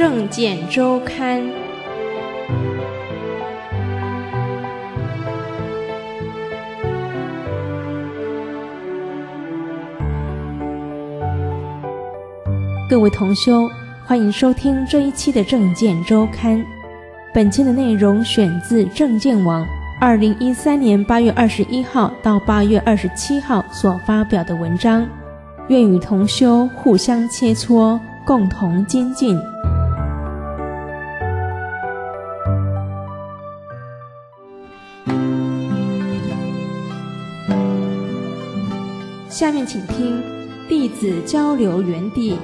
证件周刊》。各位同修，欢迎收听这一期的证件周刊。本期的内容选自证件网2013年8月21号到8月27号所发表的文章，愿与同修互相切磋，共同精进。下面请听弟子交流园地。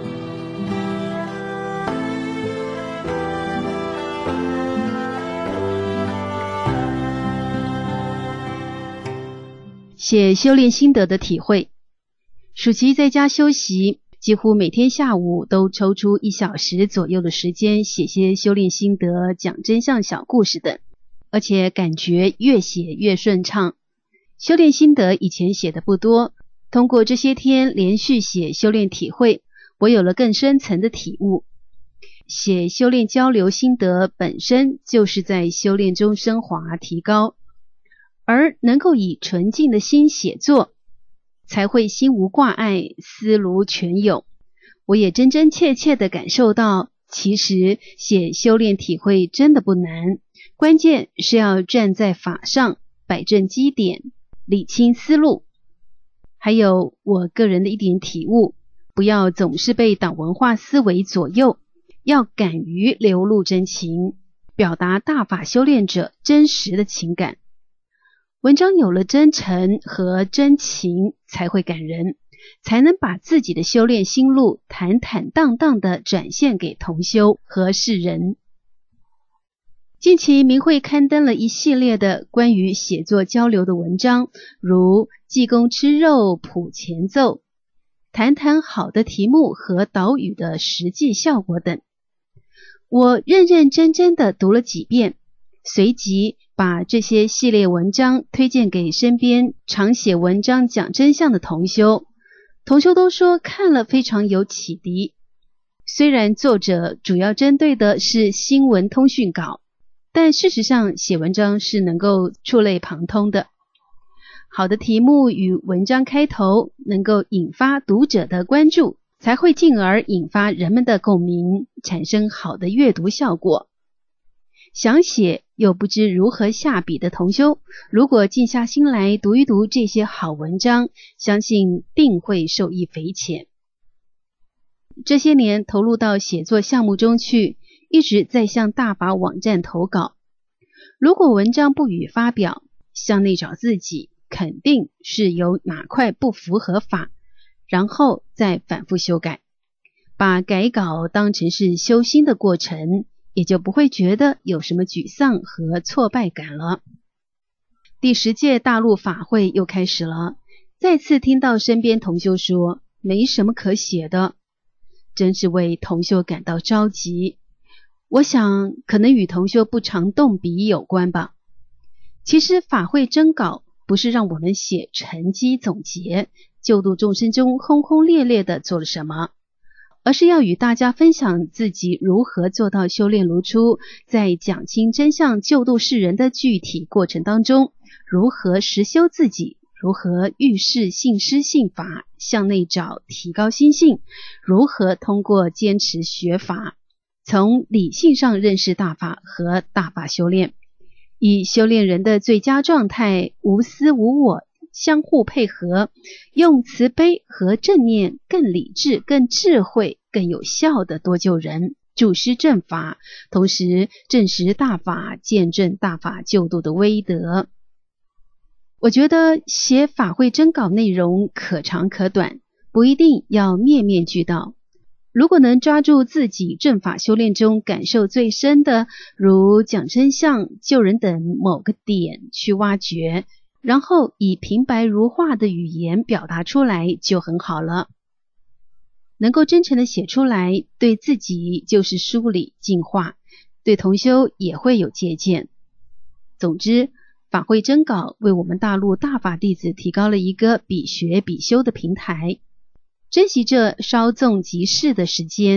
写修炼心得的体会。暑期在家休息，几乎每天下午都抽出1小时左右的时间写些修炼心得、讲真相小故事等，而且感觉越写越顺畅。修炼心得以前写的不多，通过这些天连续写修炼体会，我有了更深层的体悟。写修炼交流心得本身就是在修炼中升华提高，而能够以纯净的心写作，才会心无挂碍，思如泉涌。我也真真切切地感受到，其实写修炼体会真的不难，关键是要站在法上，摆正基点，理清思路。还有我个人的一点体悟，不要总是被党文化思维左右，要敢于流露真情，表达大法修炼者真实的情感。文章有了真诚和真情，才会感人，才能把自己的修炼心路坦坦荡荡地展现给同修和世人。近期明慧刊登了一系列的关于写作交流的文章，如济公吃肉普前奏，谈谈好的题目和导语的实际效果等。我认认真真地读了几遍，随即把这些系列文章推荐给身边常写文章讲真相的同修，同修都说看了非常有启迪。虽然作者主要针对的是新闻通讯稿，但事实上写文章是能够触类旁通的。好的题目与文章开头能够引发读者的关注，才会进而引发人们的共鸣，产生好的阅读效果。想写又不知如何下笔的同修，如果静下心来读一读这些好文章，相信定会受益匪浅。这些年投入到写作项目中去，一直在向大法网站投稿。如果文章不予发表，向内找自己，肯定是有哪块不符合法，然后再反复修改，把改稿当成是修心的过程，也就不会觉得有什么沮丧和挫败感了。第10届大陆法会又开始了，再次听到身边同修说没什么可写的，真是为同修感到着急。我想可能与同修不常动笔有关吧。其实法会征稿不是让我们写成绩总结，救度众生中轰轰烈烈的做了什么，而是要与大家分享自己如何做到修炼如初，在讲清真相救度世人的具体过程当中，如何实修自己，如何遇事信师信法，向内找提高心性，如何通过坚持学法，从理性上认识大法和大法修炼，以修炼人的最佳状态，无私无我，相互配合，用慈悲和正念更理智、更智慧、更有效的多救人，助施正法，同时证实大法，见证大法救度的威德。我觉得写法会征稿内容可长可短，不一定要面面俱到。如果能抓住自己正法修炼中感受最深的，如讲真相、救人等某个点去挖掘，然后以平白如画的语言表达出来就很好了。能够真诚的写出来，对自己就是梳理净化，对同修也会有借鉴。总之，法会征稿为我们大陆大法弟子提高了一个比学比修的平台。珍惜这稍纵即逝的时间，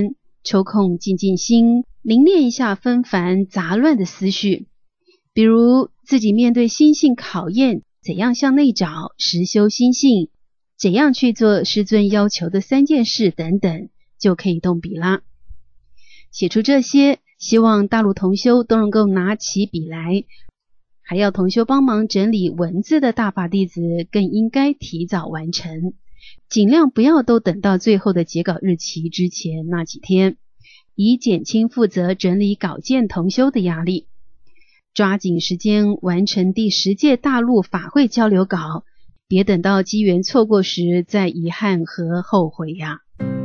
抽空静静心，凝练一下纷繁杂乱的思绪，比如自己面对心性考验，怎样向内找，实修心性，怎样去做师尊要求的3件事等等，就可以动笔啦。写出这些，希望大陆同修都能够拿起笔来，还要同修帮忙整理文字的大法弟子更应该提早完成，尽量不要都等到最后的截稿日期之前那几天，以减轻负责整理稿件同修的压力。抓紧时间完成第10届大陆法会交流稿，别等到机缘错过时再遗憾和后悔呀。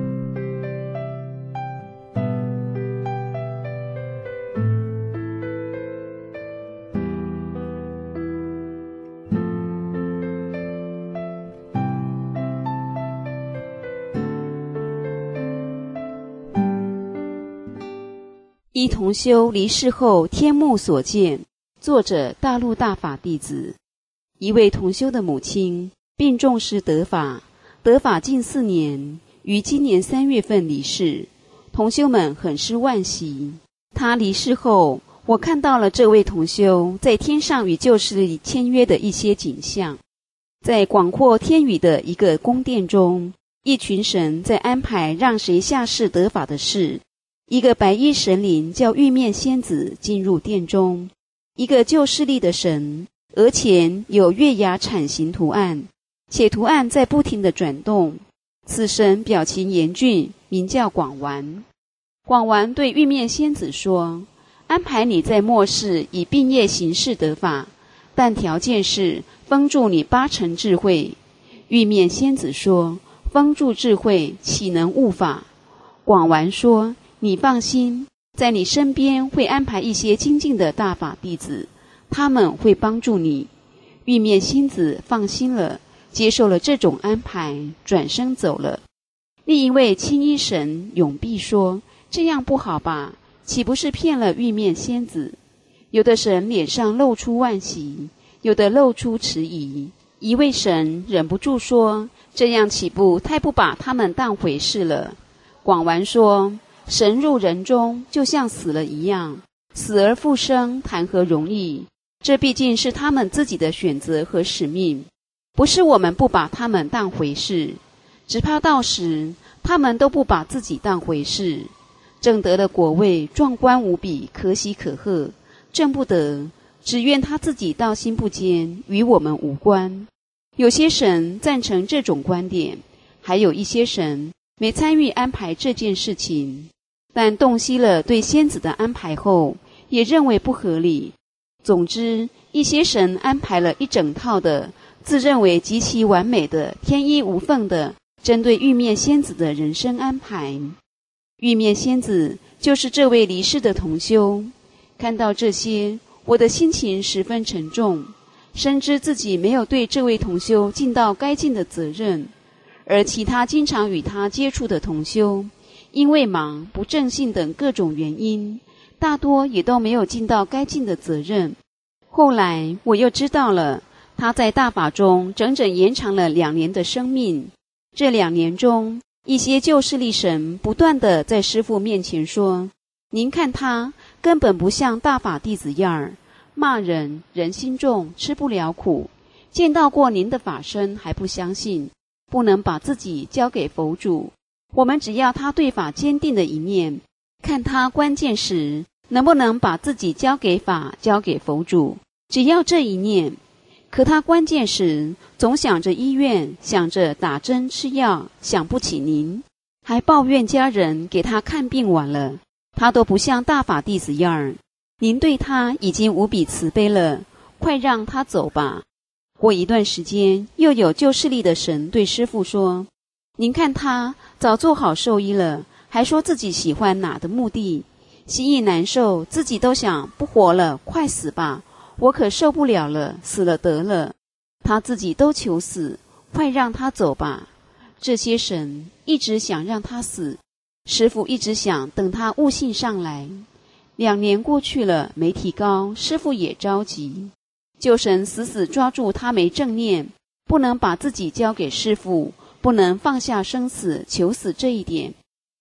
一同修离世后天目所见，作者大陆大法弟子。一位同修的母亲病重时得法近4年，于今年3月份离世，同修们很是惋惜。他离世后，我看到了这位同修在天上与旧势力签约的一些景象。在广阔天宇的一个宫殿中，一群神在安排让谁下世得法的事。一个白衣神灵叫玉面仙子进入殿中，一个旧势力的神额前有月牙铲形图案，且图案在不停地转动。此神表情严峻，名叫广丸。广丸对玉面仙子说，安排你在末世以并业行事得法，但条件是封住你8成智慧。玉面仙子说，封住智慧岂能悟法？广丸说，你放心，在你身边会安排一些精进的大法弟子，他们会帮助你。玉面仙子放心了，接受了这种安排，转身走了。另一位青衣神永碧说，这样不好吧，岂不是骗了玉面仙子？有的神脸上露出惋惜，有的露出迟疑。一位神忍不住说，这样岂不太不把他们当回事了？广丸说，神入人中就像死了一样，死而复生谈何容易？这毕竟是他们自己的选择和使命，不是我们不把他们当回事，只怕到时他们都不把自己当回事，证得了果位，壮观无比，可喜可贺，证不得，只愿他自己道心不坚，与我们无关。有些神赞成这种观点，还有一些神没参与安排这件事情，但洞悉了对仙子的安排后，也认为不合理。总之，一些神安排了一整套的自认为极其完美的天衣无缝的针对玉面仙子的人生安排。玉面仙子就是这位离世的同修。看到这些，我的心情十分沉重，深知自己没有对这位同修尽到该尽的责任，而其他经常与他接触的同修，因为忙、不正信等各种原因，大多也都没有尽到该尽的责任。后来我又知道了，他在大法中整整延长了2年的生命。这2年中，一些旧势力神不断地在师父面前说，您看他根本不像大法弟子样儿，骂人，人心重，吃不了苦，见到过您的法身还不相信，不能把自己交给佛主。我们只要他对法坚定的一面，看他关键时能不能把自己交给法，交给佛主，只要这一念。可他关键时总想着医院，想着打针吃药，想不起您，还抱怨家人给他看病晚了，他都不像大法弟子样儿。您对他已经无比慈悲了，快让他走吧。过一段时间，又有旧势力的神对师父说，您看他早做好寿衣了，还说自己喜欢哪的墓地，心意难受，自己都想不活了，快死吧，我可受不了了，死了得了。他自己都求死，快让他走吧。这些神一直想让他死，师父一直想等他悟性上来。2年过去了，没提高，师父也着急。旧神死死抓住他没正念，不能把自己交给师父，不能放下生死求死这一点。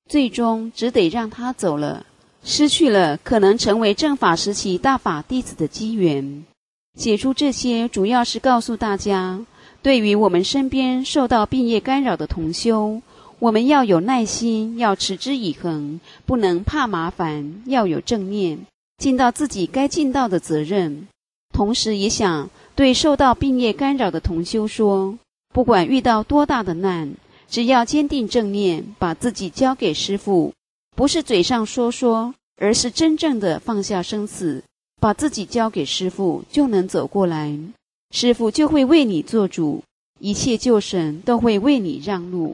最终只得让他走了，失去了可能成为正法时期大法弟子的机缘。写出这些主要是告诉大家，对于我们身边受到病业干扰的同修，我们要有耐心，要持之以恒，不能怕麻烦，要有正念，尽到自己该尽到的责任。同时也想对受到病业干扰的同修说，不管遇到多大的难，只要坚定正念，把自己交给师父，不是嘴上说说，而是真正的放下生死，把自己交给师父，就能走过来。师父就会为你做主，一切救神都会为你让路。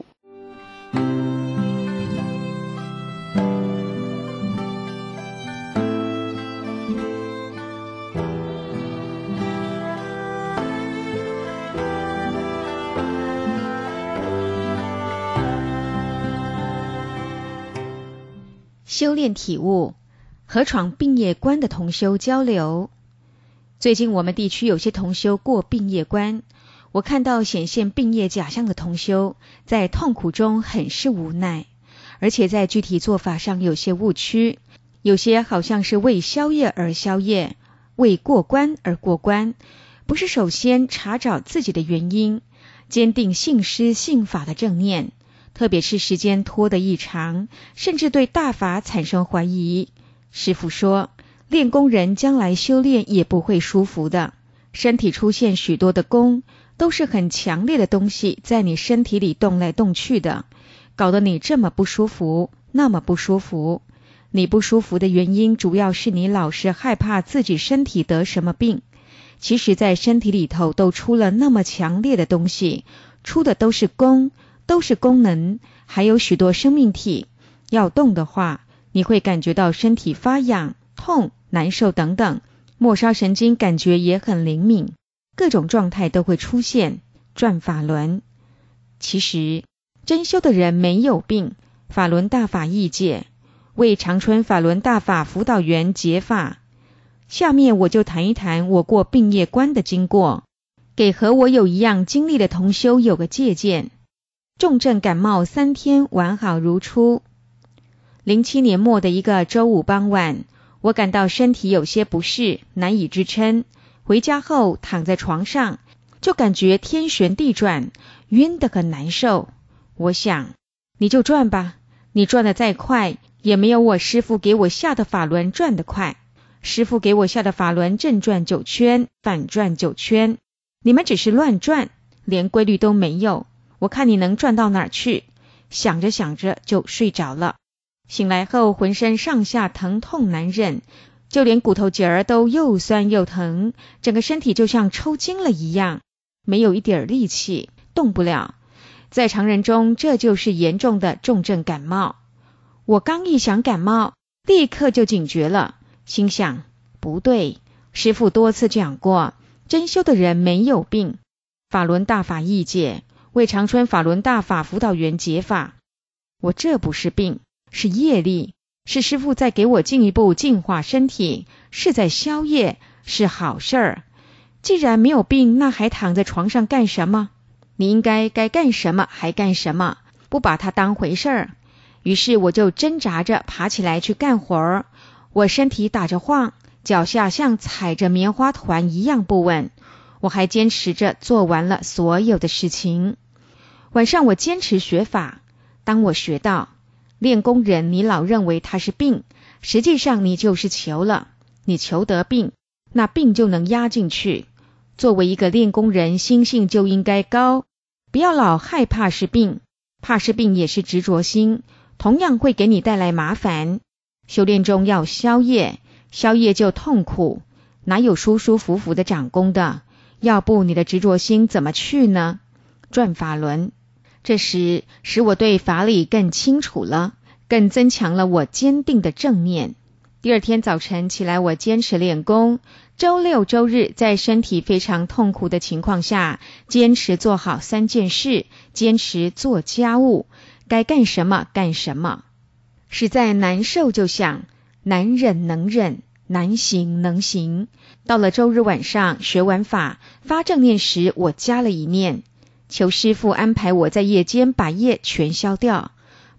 修炼体悟，何闯病业关的同修交流。最近我们地区有些同修过病业关，我看到显现病业假象的同修在痛苦中很是无奈，而且在具体做法上有些误区，有些好像是为消业而消业，为过关而过关，不是首先查找自己的原因，坚定信师信法的正念，特别是时间拖得异常，甚至对大法产生怀疑。师父说，练功人将来修炼也不会舒服的，身体出现许多的功，都是很强烈的东西在你身体里动来动去的，搞得你这么不舒服，那么不舒服。你不舒服的原因主要是你老是害怕自己身体得什么病，其实在身体里头都出了那么强烈的东西，出的都是功，都是功能，还有许多生命体。要动的话，你会感觉到身体发痒、痛、难受等等，末梢神经感觉也很灵敏，各种状态都会出现，转法轮。其实真修的人没有病，法轮大法易解，为长春法轮大法辅导员解法。下面我就谈一谈我过病业关的经过，给和我有一样经历的同修有个借鉴。重症感冒3天完好如初。07年末的一个周五傍晚，我感到身体有些不适，难以支撑。回家后躺在床上，就感觉天旋地转，晕得很难受。我想，你就转吧，你转得再快，也没有我师父给我下的法轮转得快。师父给我下的法轮正转9圈，反转9圈，你们只是乱转，连规律都没有。我看你能转到哪儿去？想着想着就睡着了。醒来后浑身上下疼痛难忍，就连骨头节儿都又酸又疼，整个身体就像抽筋了一样，没有一点力气，动不了。在常人中，这就是严重的重症感冒。我刚一想感冒，立刻就警觉了，心想不对，师父多次讲过，真修的人没有病，法轮大法易解，为长春法轮大法辅导员解法。我这不是病，是业力，是师父在给我进一步净化身体，是在消业，是好事儿。既然没有病，那还躺在床上干什么？你应该干什么还干什么，不把它当回事儿。于是我就挣扎着爬起来去干活儿，我身体打着晃，脚下像踩着棉花团一样不稳，我还坚持着做完了所有的事情。晚上我坚持学法，当我学到练功人你老认为他是病，实际上你就是求了，你求得病，那病就能压进去。作为一个练功人，心性就应该高，不要老害怕是病，怕是病也是执着心，同样会给你带来麻烦。修炼中要消业，消业就痛苦，哪有舒舒服服的长功的？要不你的执着心怎么去呢？转法轮。这时使我对法理更清楚了，更增强了我坚定的正念。第二天早晨起来，我坚持练功，周六周日在身体非常痛苦的情况下，坚持做好3件事，坚持做家务，该干什么干什么。实在难受就想，难忍能忍，难行能行。到了周日晚上学完法发正念时，我加了一念，求师父安排我在夜间把业全消掉，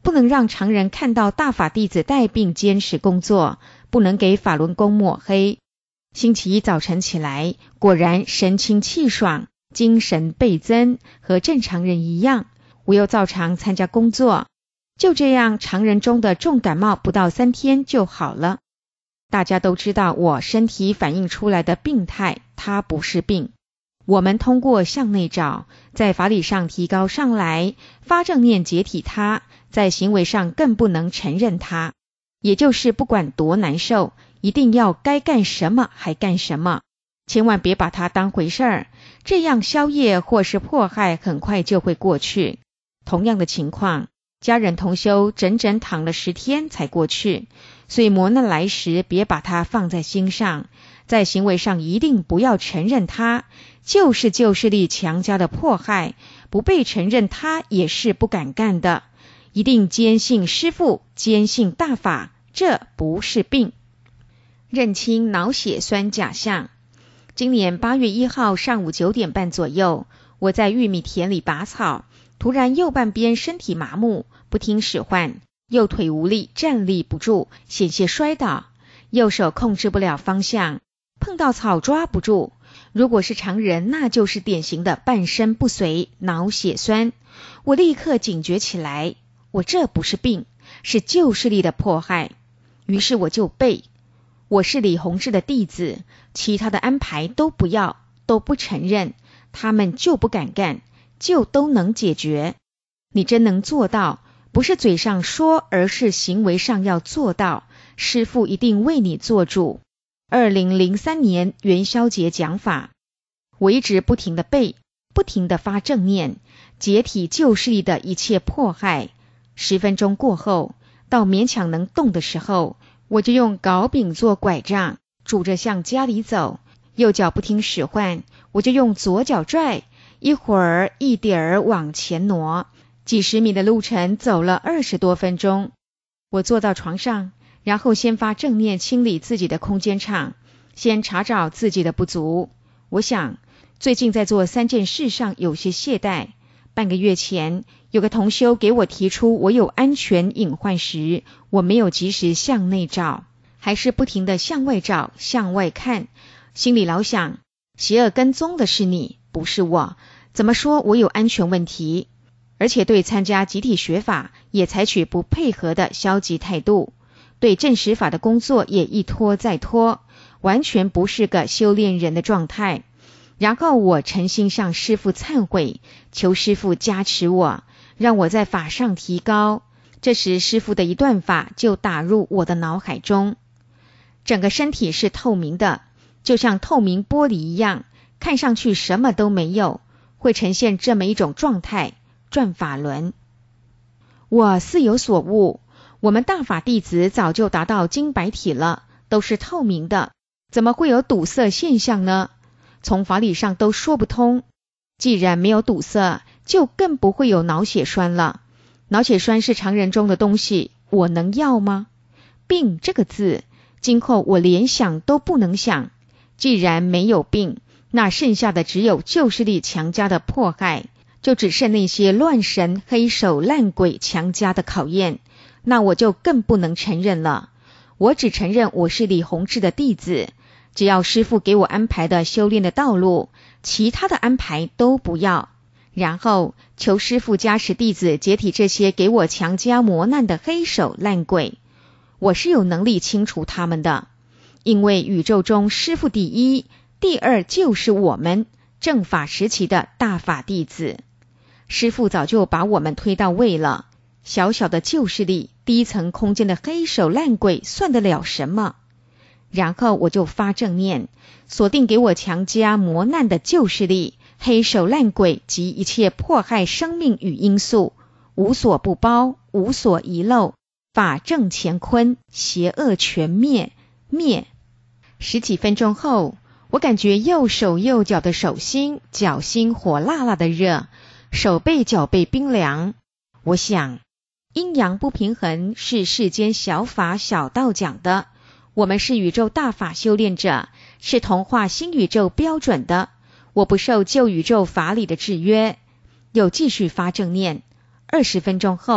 不能让常人看到大法弟子带病坚持工作，不能给法轮功抹黑。星期一早晨起来，果然神清气爽，精神倍增，和正常人一样。我又照常参加工作，就这样常人中的重感冒不到3天就好了。大家都知道我身体反映出来的病态，它不是病。我们通过向内找，在法理上提高上来，发正念解体它，在行为上更不能承认它。也就是不管多难受，一定要该干什么还干什么，千万别把它当回事儿，这样消业或是迫害很快就会过去。同样的情况，家人同修整整躺了10天才过去，所以磨难来时别把它放在心上，在行为上一定不要承认它，就是旧势力强加的迫害，不被承认它也是不敢干的，一定坚信师父，坚信大法，这不是病。认清脑血栓假象。今年8月1号上午9点半左右，我在玉米田里拔草，突然右半边身体麻木，不听使唤，右腿无力，站立不住，险些摔倒，右手控制不了方向，碰到草抓不住。如果是常人，那就是典型的半身不遂，脑血栓。我立刻警觉起来，我这不是病，是旧势力的迫害。于是我就背，我是李洪志的弟子，其他的安排都不要，都不承认，他们就不敢干，就都能解决。你真能做到，不是嘴上说，而是行为上要做到，师父一定为你做主。2003年元宵节讲法，我一直不停地背，不停地发正念，解体旧势力的一切迫害。10分钟过后，到勉强能动的时候，我就用镐柄做拐杖，拄着向家里走，右脚不听使唤，我就用左脚拽，一会儿一点儿往前挪，几十米的路程走了20多分钟。我坐到床上，然后先发正念清理自己的空间场，先查找自己的不足。我想最近在做3件事上有些懈怠。半个月前，有个同修给我提出我有安全隐患时，我没有及时向内找，还是不停地向外找，向外看，心里老想，邪恶跟踪的是你，不是我，怎么说我有安全问题？而且对参加集体学法也采取不配合的消极态度，对证实法的工作也一拖再拖，完全不是个修炼人的状态。然后我诚心向师父忏悔，求师父加持我，让我在法上提高。这时师父的一段法就打入我的脑海中，整个身体是透明的，就像透明玻璃一样，看上去什么都没有，会呈现这么一种状态，转法轮。我似有所悟，我们大法弟子早就达到晶白体了，都是透明的，怎么会有堵塞现象呢？从法理上都说不通，既然没有堵塞，就更不会有脑血栓了。脑血栓是常人中的东西，我能要吗？病这个字，今后我连想都不能想。既然没有病，那剩下的只有旧势力强加的迫害，就只剩那些乱神黑手烂鬼强加的考验，那我就更不能承认了。我只承认我是李洪志的弟子，只要师父给我安排的修炼的道路，其他的安排都不要。然后求师父加持弟子解体这些给我强加磨难的黑手烂鬼，我是有能力清除他们的。因为宇宙中师父第一，第二就是我们正法时期的大法弟子。师父早就把我们推到位了，小小的旧势力，低层空间的黑手烂鬼算得了什么？然后我就发正念，锁定给我强加磨难的旧势力、黑手烂鬼及一切迫害生命与因素，无所不包，无所遗漏，法正乾坤，邪恶全灭，灭。10几分钟后，我感觉右手右脚的手心、脚心火辣辣的热，手背脚背冰凉。我想，阴阳不平衡是世间小法小道讲的，我们是宇宙大法修炼者，是同化新宇宙标准的，我不受旧宇宙法理的制约。又继续发正念，20分钟后，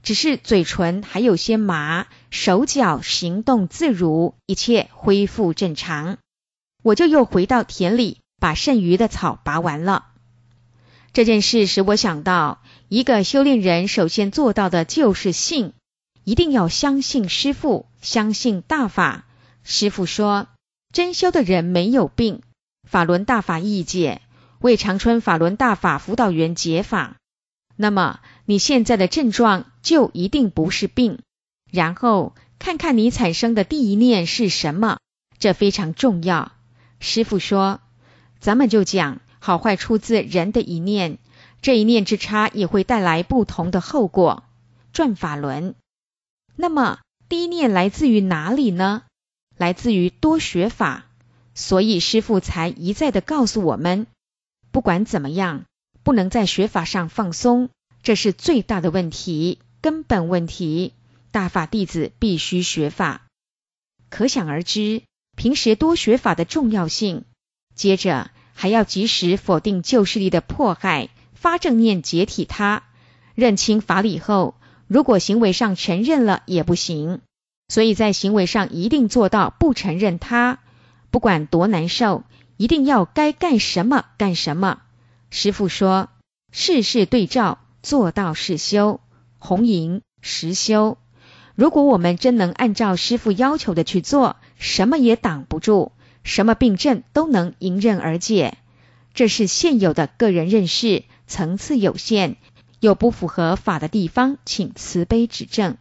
只是嘴唇还有些麻，手脚行动自如，一切恢复正常。我就又回到田里，把剩余的草拔完了。这件事使我想到，一个修炼人首先做到的就是信，一定要相信师父，相信大法。师父说，真修的人没有病。法轮大法译解，为长春法轮大法辅导员解法。那么你现在的症状就一定不是病，然后看看你产生的第一念是什么，这非常重要。师父说，咱们就讲好坏出自人的一念，这一念之差也会带来不同的后果。转法轮。那么第一念来自于哪里呢？来自于多学法。所以师父才一再的告诉我们，不管怎么样，不能在学法上放松，这是最大的问题，根本问题。大法弟子必须学法。可想而知，平时多学法的重要性。接着还要及时否定旧势力的迫害，发正念解体它。认清法理后，如果行为上承认了也不行，所以在行为上一定做到不承认它。不管多难受，一定要该干什么干什么。师父说，事事对照，做到是修，红营实修。如果我们真能按照师父要求的去做，什么也挡不住，什么病症都能迎刃而解。这是现有的个人认识，层次有限，有不符合法的地方，请慈悲指正。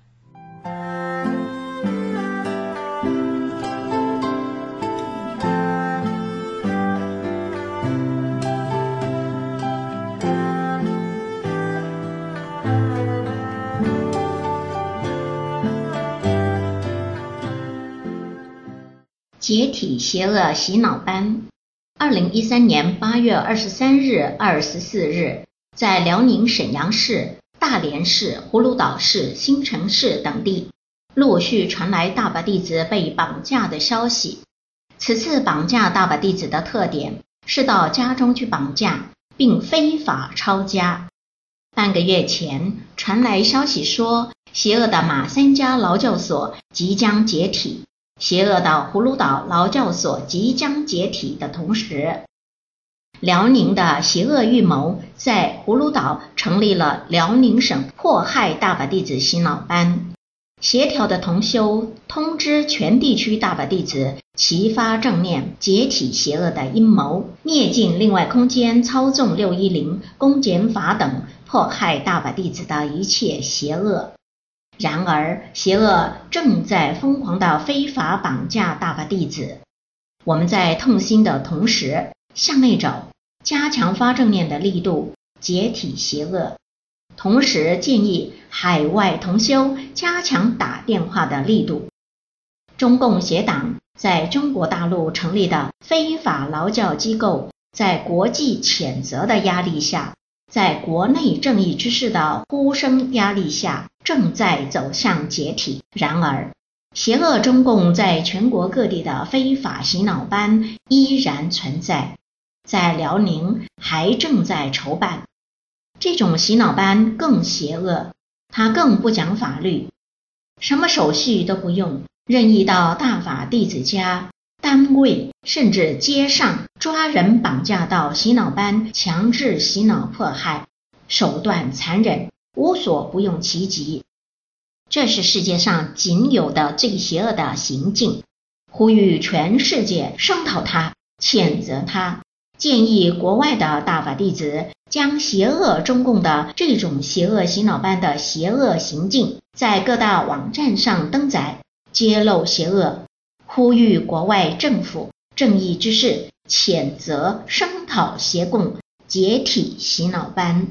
解体邪恶洗脑班，2013年8月23日、24日，在辽宁沈阳市、大连市、葫芦岛市、新城市等地，陆续传来大法弟子被绑架的消息。此次绑架大法弟子的特点是到家中去绑架，并非法抄家。半个月前传来消息说，邪恶的马三家劳教所即将解体。邪恶的葫芦岛劳教所即将解体的同时，辽宁的邪恶预谋在葫芦岛成立了辽宁省迫害大法弟子洗脑班，协调的同修通知全地区大法弟子齐发正念，解体邪恶的阴谋，灭尽另外空间操纵610、公检法等迫害大法弟子的一切邪恶。然而邪恶正在疯狂地非法绑架大法弟子。我们在痛心的同时，向内找，加强发正念的力度，解体邪恶。同时建议海外同修加强打电话的力度。中共邪党在中国大陆成立的非法劳教机构，在国际谴责的压力下，在国内正义之士的呼声压力下，正在走向解体。然而邪恶中共在全国各地的非法洗脑班依然存在，在辽宁还正在筹办。这种洗脑班更邪恶，它更不讲法律，什么手续都不用，任意到大法弟子家、单位甚至街上抓人绑架到洗脑班，强制洗脑迫害，手段残忍，无所不用其极。这是世界上仅有的最邪恶的行径，呼吁全世界声讨它，谴责它，建议国外的大法弟子将邪恶中共的这种邪恶洗脑班的邪恶行径在各大网站上登载，揭露邪恶，呼吁国外政府、正义之士谴责声讨邪共，解体洗脑班。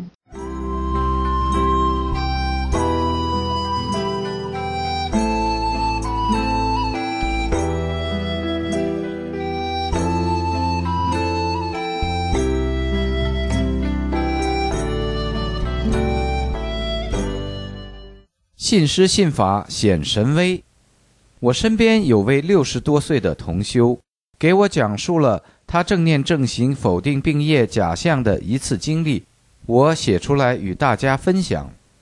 信师信法显神威。我身边有位60多岁的同修，给我讲述了他正念正行否定病业假象的一次经历，我写出来与大家分享。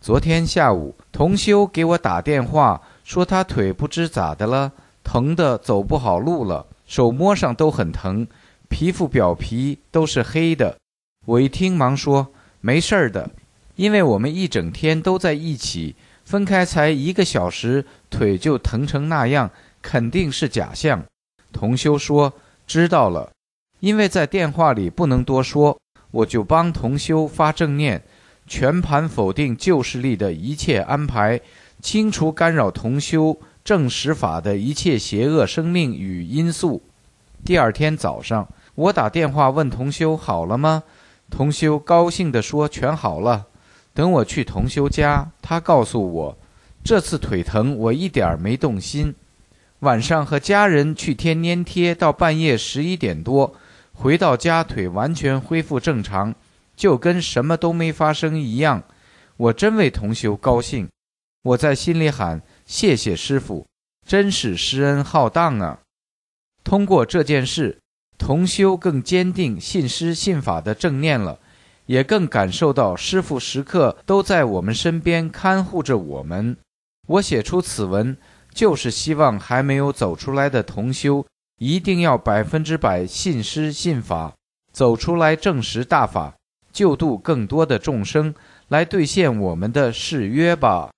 昨天下午，同修给我打电话，说他腿不知咋的了，疼得走不好路了，手摸上都很疼，皮肤表皮都是黑的。我一听忙说没事儿的，因为我们一整天都在一起，分开才1个小时，腿就疼成那样，肯定是假象。同修说知道了，因为在电话里不能多说，我就帮同修发正念，全盘否定旧势力的一切安排，清除干扰同修正实法的一切邪恶生命与因素。第二天早上，我打电话问同修好了吗？同修高兴地说全好了。等我去同修家，他告诉我，这次腿疼我一点没动心。晚上和家人去贴粘贴到半夜11点多，回到家腿完全恢复正常，就跟什么都没发生一样。我真为同修高兴，我在心里喊谢谢师父，真是施恩浩荡啊。通过这件事，同修更坚定信师信法的正念了，也更感受到师父时刻都在我们身边看护着我们。我写出此文，就是希望还没有走出来的同修一定要100%信师信法，走出来证实大法，救度更多的众生，来兑现我们的誓约吧。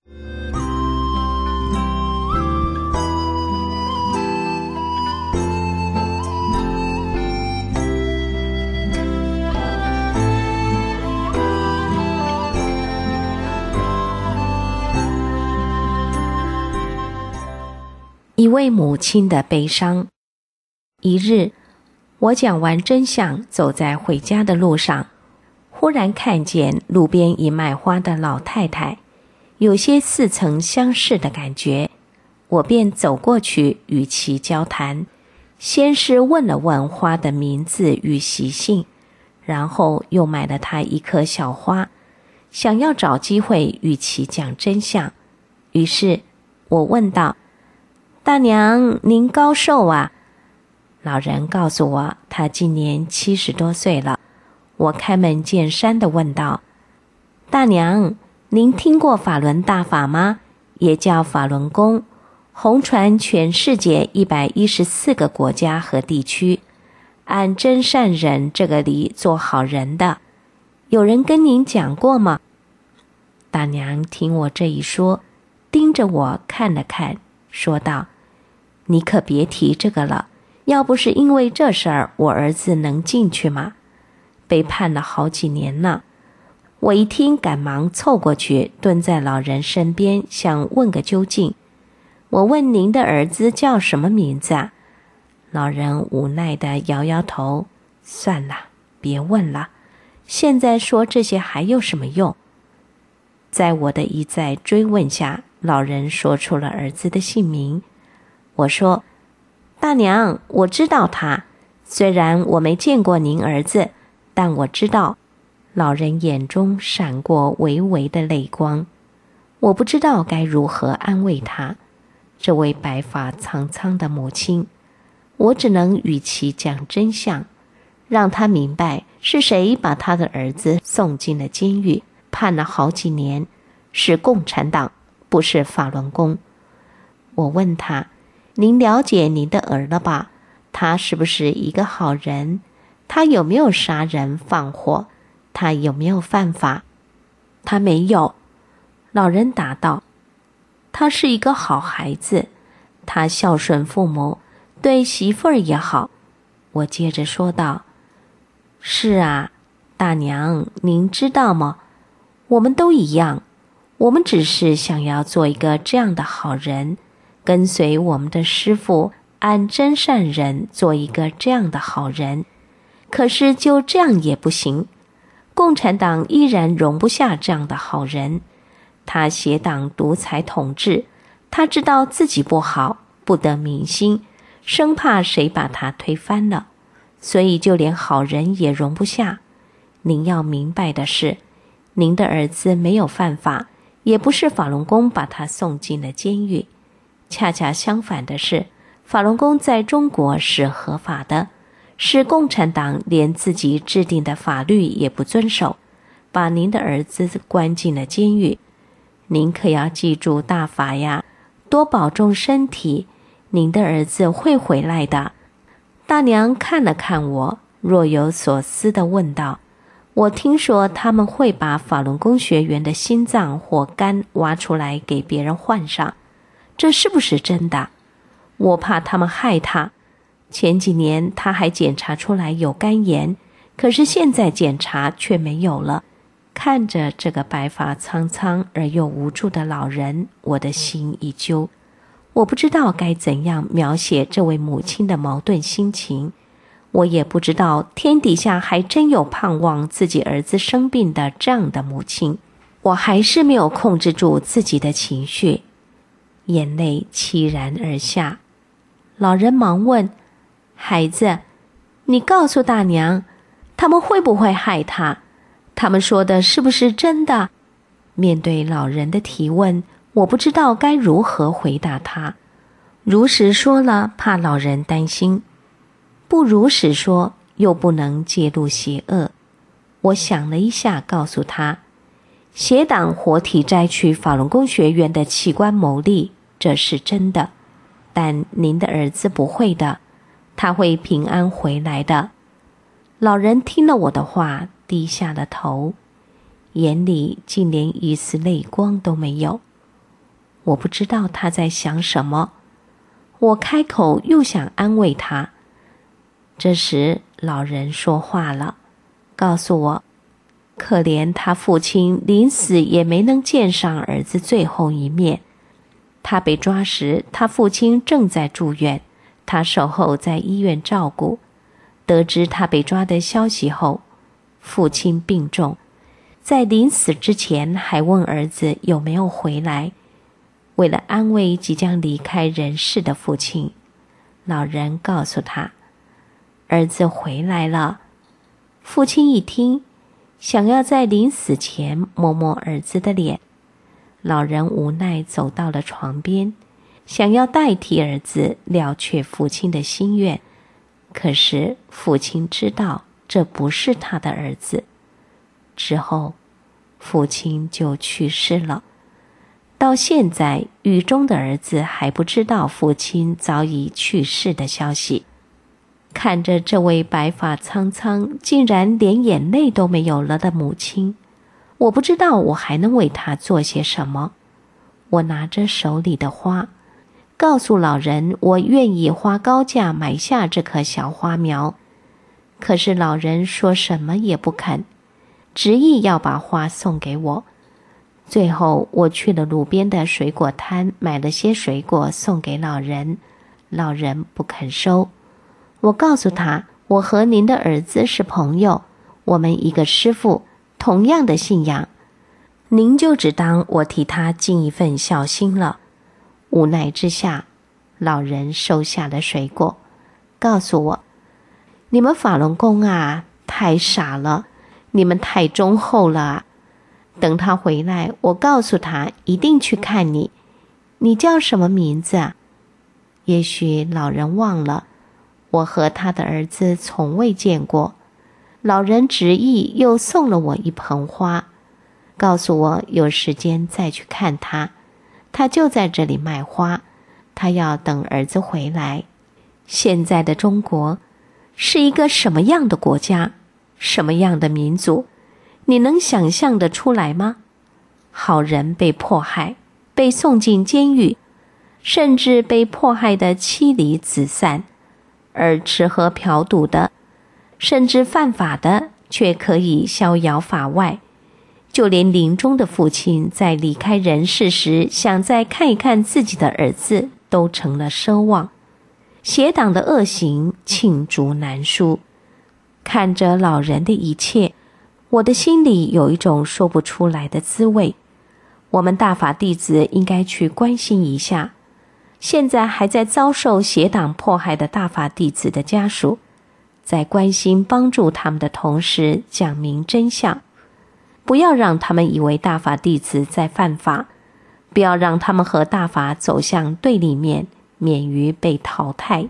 一位母亲的悲伤。一日，我讲完真相，走在回家的路上，忽然看见路边一卖花的老太太，有些似曾相识的感觉。我便走过去与其交谈，先是问了问花的名字与习性，然后又买了她一颗小花，想要找机会与其讲真相。于是我问道：大娘，您高寿啊？老人告诉我，他今年70多岁了。我开门见山地问道：大娘，您听过法轮大法吗？也叫法轮功，红传全世界114个国家和地区，按真善忍这个理做好人的，有人跟您讲过吗？大娘听我这一说，盯着我看了看，说道：你可别提这个了，要不是因为这事儿，我儿子能进去吗？被判了好几年了。我一听，赶忙凑过去，蹲在老人身边，想问个究竟。我问您的儿子叫什么名字啊？老人无奈地摇摇头，算了，别问了，现在说这些还有什么用？在我的一再追问下，老人说出了儿子的姓名。我说：大娘，我知道他，虽然我没见过您儿子，但我知道。老人眼中闪过微微的泪光，我不知道该如何安慰他。这位白发苍苍的母亲，我只能与其讲真相，让他明白是谁把他的儿子送进了监狱，判了好几年，是共产党，不是法轮功。我问他：您了解您的儿了吧？他是不是一个好人？他有没有杀人放火？他有没有犯法？他没有。老人答道：他是一个好孩子，他孝顺父母，对媳妇儿也好。我接着说道：是啊，大娘，您知道吗？我们都一样，我们只是想要做一个这样的好人，跟随我们的师父按真善忍做一个这样的好人。可是就这样也不行，共产党依然容不下这样的好人。他邪党独裁统治，他知道自己不好，不得民心，生怕谁把他推翻了，所以就连好人也容不下。您要明白的是，您的儿子没有犯法，也不是法轮功把他送进了监狱。恰恰相反的是，法轮功在中国是合法的，是共产党连自己制定的法律也不遵守，把您的儿子关进了监狱。 您可要记住大法呀，多保重身体，您的儿子会回来的。”大娘看了看我，若有所思地问道：“我听说他们会把法轮功学员的心脏或肝挖出来给别人换上，这是不是真的？我怕他们害他。前几年他还检查出来有肝炎，可是现在检查却没有了。”看着这个白发苍苍而又无助的老人，我的心一揪。我不知道该怎样描写这位母亲的矛盾心情，我也不知道天底下还真有盼望自己儿子生病的这样的母亲。我还是没有控制住自己的情绪，眼泪凄然而下。老人忙问：“孩子，你告诉大娘，他们会不会害他？他们说的是不是真的？”面对老人的提问，我不知道该如何回答他。如实说了，怕老人担心；不如实说，又不能揭露邪恶。我想了一下，告诉他：邪党活体摘取法轮功学员的器官牟利，这是真的，但您的儿子不会的，他会平安回来的。老人听了我的话，低下了头，眼里竟连一丝泪光都没有。我不知道他在想什么，我开口又想安慰他。这时老人说话了，告诉我，可怜他父亲临死也没能见上儿子最后一面。他被抓时，他父亲正在住院，他守候在医院照顾。得知他被抓的消息后，父亲病重，在临死之前还问儿子有没有回来。为了安慰即将离开人世的父亲，老人告诉他，儿子回来了。父亲一听，想要在临死前摸摸儿子的脸。老人无奈走到了床边，想要代替儿子了却父亲的心愿，可是父亲知道这不是他的儿子。之后父亲就去世了。到现在，狱中的儿子还不知道父亲早已去世的消息。看着这位白发苍苍，竟然连眼泪都没有了的母亲，我不知道我还能为他做些什么。我拿着手里的花，告诉老人我愿意花高价买下这棵小花苗，可是老人说什么也不肯，执意要把花送给我。最后我去了路边的水果摊，买了些水果送给老人，老人不肯收。我告诉他，我和您的儿子是朋友，我们一个师父，同样的信仰，您就只当我替他尽一份孝心了。无奈之下，老人收下了水果，告诉我，你们法轮功啊，太傻了，你们太忠厚了啊。等他回来，我告诉他一定去看你。你叫什么名字啊？也许老人忘了，我和他的儿子从未见过。老人执意又送了我一盆花，告诉我有时间再去看他，他就在这里卖花，他要等儿子回来。现在的中国是一个什么样的国家，什么样的民族，你能想象得出来吗？好人被迫害，被送进监狱，甚至被迫害得妻离子散，而吃喝嫖赌的，甚至犯法的，却可以逍遥法外。就连临终的父亲在离开人世时，想再看一看自己的儿子，都成了奢望。邪党的恶行罄竹难书。看着老人的一切，我的心里有一种说不出来的滋味。我们大法弟子应该去关心一下，现在还在遭受邪党迫害的大法弟子的家属，在关心帮助他们的同时讲明真相，不要让他们以为大法弟子在犯法，不要让他们和大法走向对立面，免于被淘汰。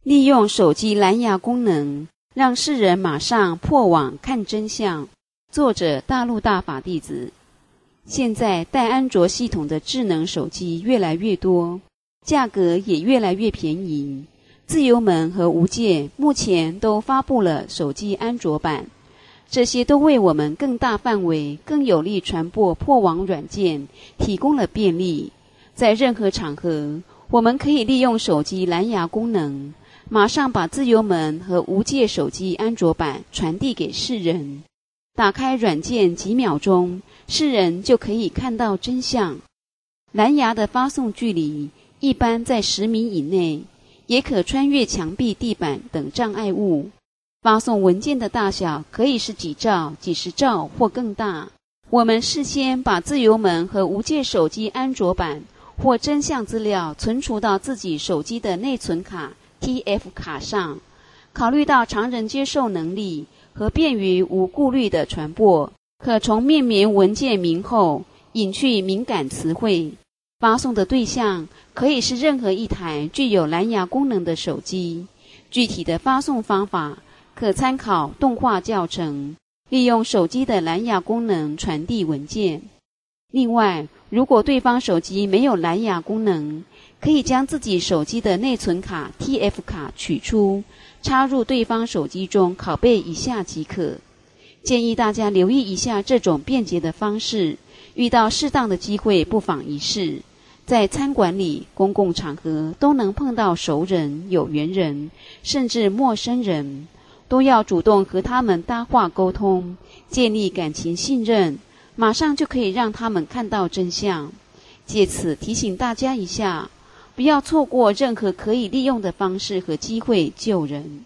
利用手机蓝牙功能，让世人马上破网看真相。作者大陆大法弟子。现在带安卓系统的智能手机越来越多，价格也越来越便宜。自由门和无界目前都发布了手机安卓版，这些都为我们更大范围、更有力传播破网软件提供了便利。在任何场合，我们可以利用手机蓝牙功能，马上把自由门和无界手机安卓版传递给世人。打开软件几秒钟，世人就可以看到真相。蓝牙的发送距离一般在10米以内，也可穿越墙壁、地板等障碍物。发送文件的大小可以是几兆、几十兆或更大。我们事先把自由门和无界手机安卓版或真相资料存储到自己手机的内存卡 TF 卡上，考虑到常人接受能力和便于无顾虑的传播，可从面绵文件名后隐去敏感词汇。发送的对象可以是任何一台具有蓝牙功能的手机。具体的发送方法可参考动画教程，利用手机的蓝牙功能传递文件。另外，如果对方手机没有蓝牙功能，可以将自己手机的内存卡 TF 卡取出，插入对方手机中拷贝一下即可。建议大家留意一下这种便捷的方式，遇到适当的机会不妨一试。在餐馆里、公共场合都能碰到熟人、有缘人，甚至陌生人，都要主动和他们搭话沟通，建立感情信任，马上就可以让他们看到真相。借此提醒大家一下，不要错过任何可以利用的方式和机会救人。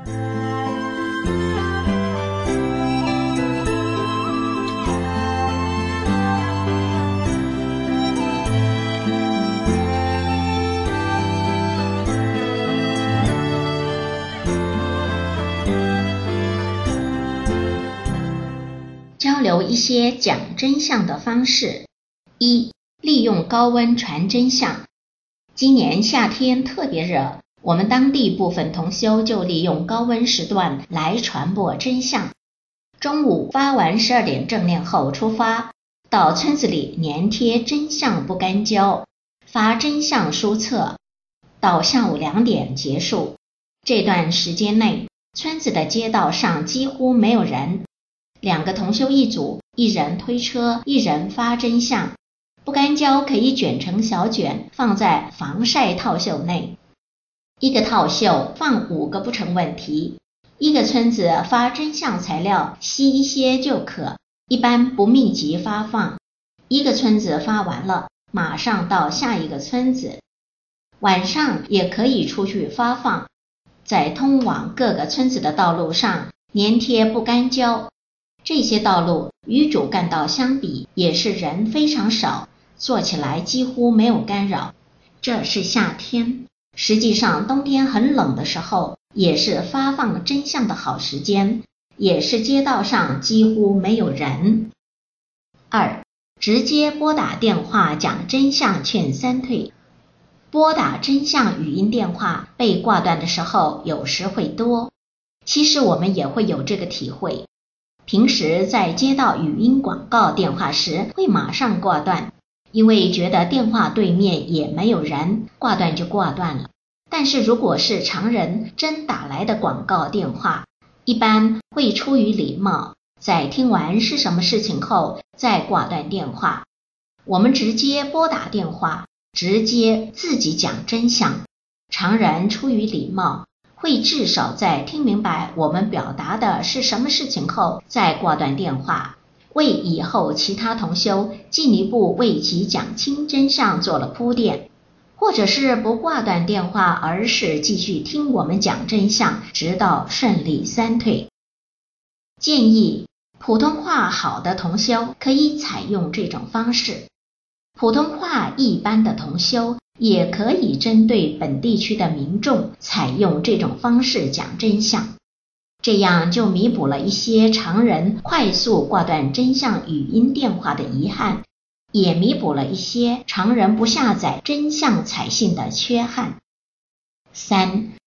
交流一些讲真相的方式。一、利用高温传真相。今年夏天特别热，我们当地部分同修就利用高温时段来传播真相。中午发完12点正念后出发，到村子里粘贴真相不干胶，发真相书册，到下午2点结束。这段时间内，村子的街道上几乎没有人。2个同修一组，一人推车，一人发真相。不干胶可以卷成小卷，放在防晒套袖内。一个套袖放5个不成问题。一个村子发真相材料吸一些就可，一般不密集发放。一个村子发完了，马上到下一个村子。晚上也可以出去发放，在通往各个村子的道路上粘贴不干胶。这些道路与主干道相比也是人非常少，做起来几乎没有干扰。这是夏天，实际上冬天很冷的时候，也是发放真相的好时间，也是街道上几乎没有人。2、直接拨打电话讲真相劝3退。拨打真相语音电话被挂断的时候有时会多，其实我们也会有这个体会。平时在接到语音广告电话时会马上挂断，因为觉得电话对面也没有人，挂断就挂断了。但是如果是常人真打来的广告电话，一般会出于礼貌，在听完是什么事情后再挂断电话。我们直接拨打电话，直接自己讲真相。常人出于礼貌，会至少在听明白我们表达的是什么事情后再挂断电话，为以后其他同修进一步为其讲清真相做了铺垫，或者是不挂断电话，而是继续听我们讲真相，直到顺利3退。建议普通话好的同修可以采用这种方式，普通话一般的同修也可以针对本地区的民众采用这种方式讲真相，这样就弥补了一些常人快速挂断真相语音电话的遗憾，也弥补了一些常人不下载真相采信的缺憾。3、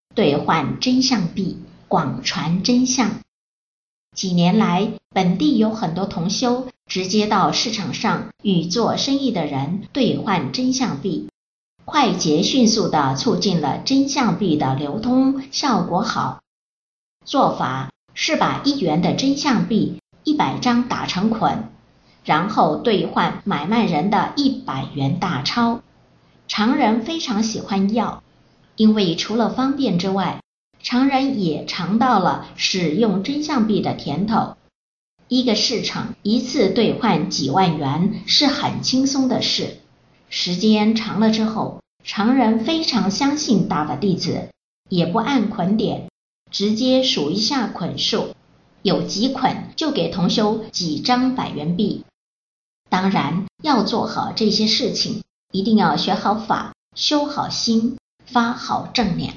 兑换真相币，广传真相。几年来，本地有很多同修直接到市场上与做生意的人兑换真相币，快捷迅速地促进了真相币的流通，效果好。做法是把1元的真相币100张打成捆，然后兑换买卖人的100元大钞。常人非常喜欢要，因为除了方便之外，常人也尝到了使用真相币的甜头。一个市场一次兑换几万元是很轻松的事，时间长了之后，常人非常相信大法弟子，也不按捆点，直接数一下捆数，有几捆就给同修几张100元币。当然要做好这些事情，一定要学好法，修好心，发好正念。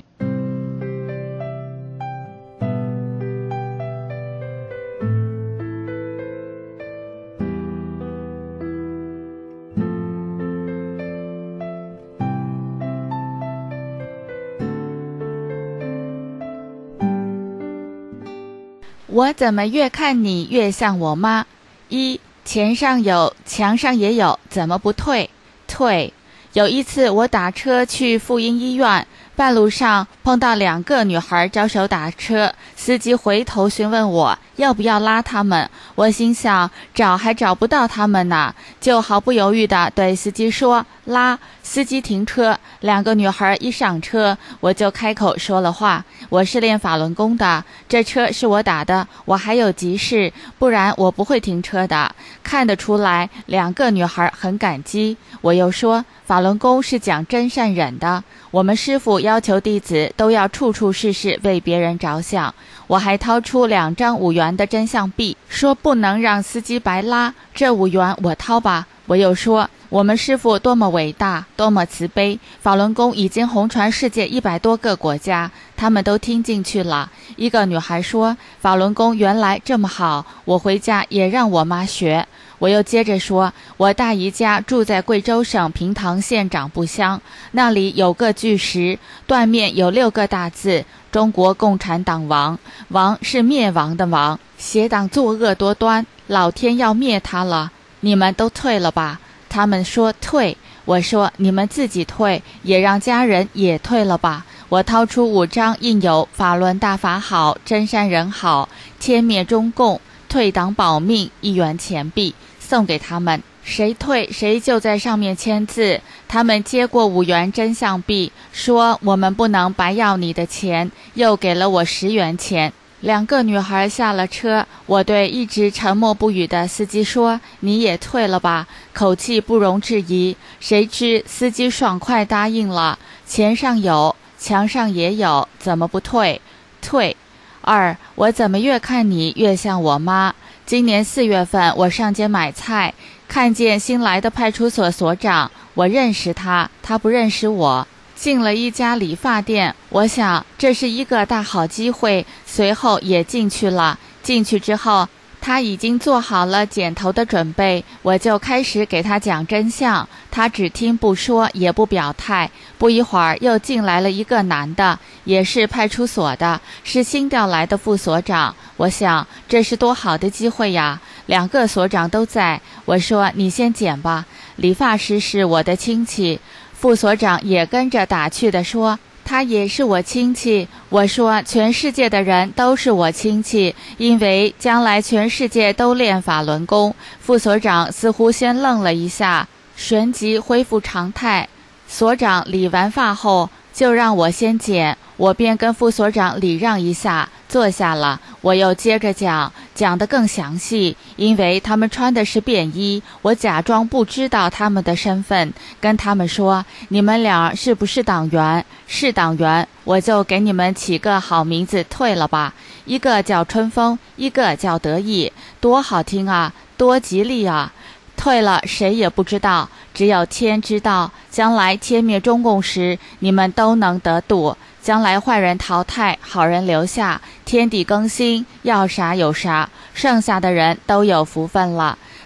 我怎么越看你越像我妈？一，钱上有，墙上也有，怎么不退？退。有一次我打车去妇婴医院，半路上碰到2个女孩招手打车，司机回头询问我要不要拉他们。我心想找还找不到他们呢，就毫不犹豫地对司机说拉。司机停车，2个女孩一上车，我就开口说了话，我是练法轮功的，这车是我打的，我还有急事，不然我不会停车的。看得出来2个女孩很感激。我又说法轮功是讲真善忍的，我们师父要求弟子都要处处事事为别人着想。我还掏出2张5元的真相币，说不能让司机白拉，这5元我掏吧。我又说我们师父多么伟大，多么慈悲，法轮功已经红传世界100多个国家，他们都听进去了。一个女孩说法轮功原来这么好，我回家也让我妈学。我又接着说我大姨家住在贵州省平塘县长布乡，那里有个巨石，断面有6个大字，中国共产党亡，亡是灭亡的亡，邪党作恶多端，老天要灭他了，你们都退了吧？他们说退。我说你们自己退，也让家人也退了吧。我掏出5张印有法轮大法好，真善人好，天灭中共，退党保命1元钱币送给他们，谁退谁就在上面签字。他们接过5元真相币，说我们不能白要你的钱，又给了我10元钱。2个女孩下了车，我对一直沉默不语的司机说你也退了吧，口气不容置疑。谁知司机爽快答应了，钱上有，墙上也有，怎么不退？退。2，我怎么越看你越像我妈？今年4月份我上街买菜，看见新来的派出所所长，我认识他，他不认识我。进了一家理发店，我想这是一个大好机会，随后也进去了。进去之后，他已经做好了剪头的准备，我就开始给他讲真相，他只听不说，也不表态。不一会儿又进来了一个男的，也是派出所的，是新调来的副所长。我想这是多好的机会呀，2个所长都在。我说你先剪吧，理发师是我的亲戚。副所长也跟着打趣地说他也是我亲戚。我说全世界的人都是我亲戚，因为将来全世界都练法轮功。副所长似乎先愣了一下，旋即恢复常态。所长理完发后就让我先剪，我便跟副所长礼让一下，坐下了。我又接着讲得更详细，因为他们穿的是便衣，我假装不知道他们的身份，跟他们说你们俩是不是党员？是党员，我就给你们起个好名字，退了吧。一个叫春风，一个叫得意，多好听啊，多吉利啊。退了谁也不知道，只有天知道，将来天灭中共时你们都能得度，将来坏人淘汰，好人留下，天地更新，要啥有啥，剩下的人都有福分了。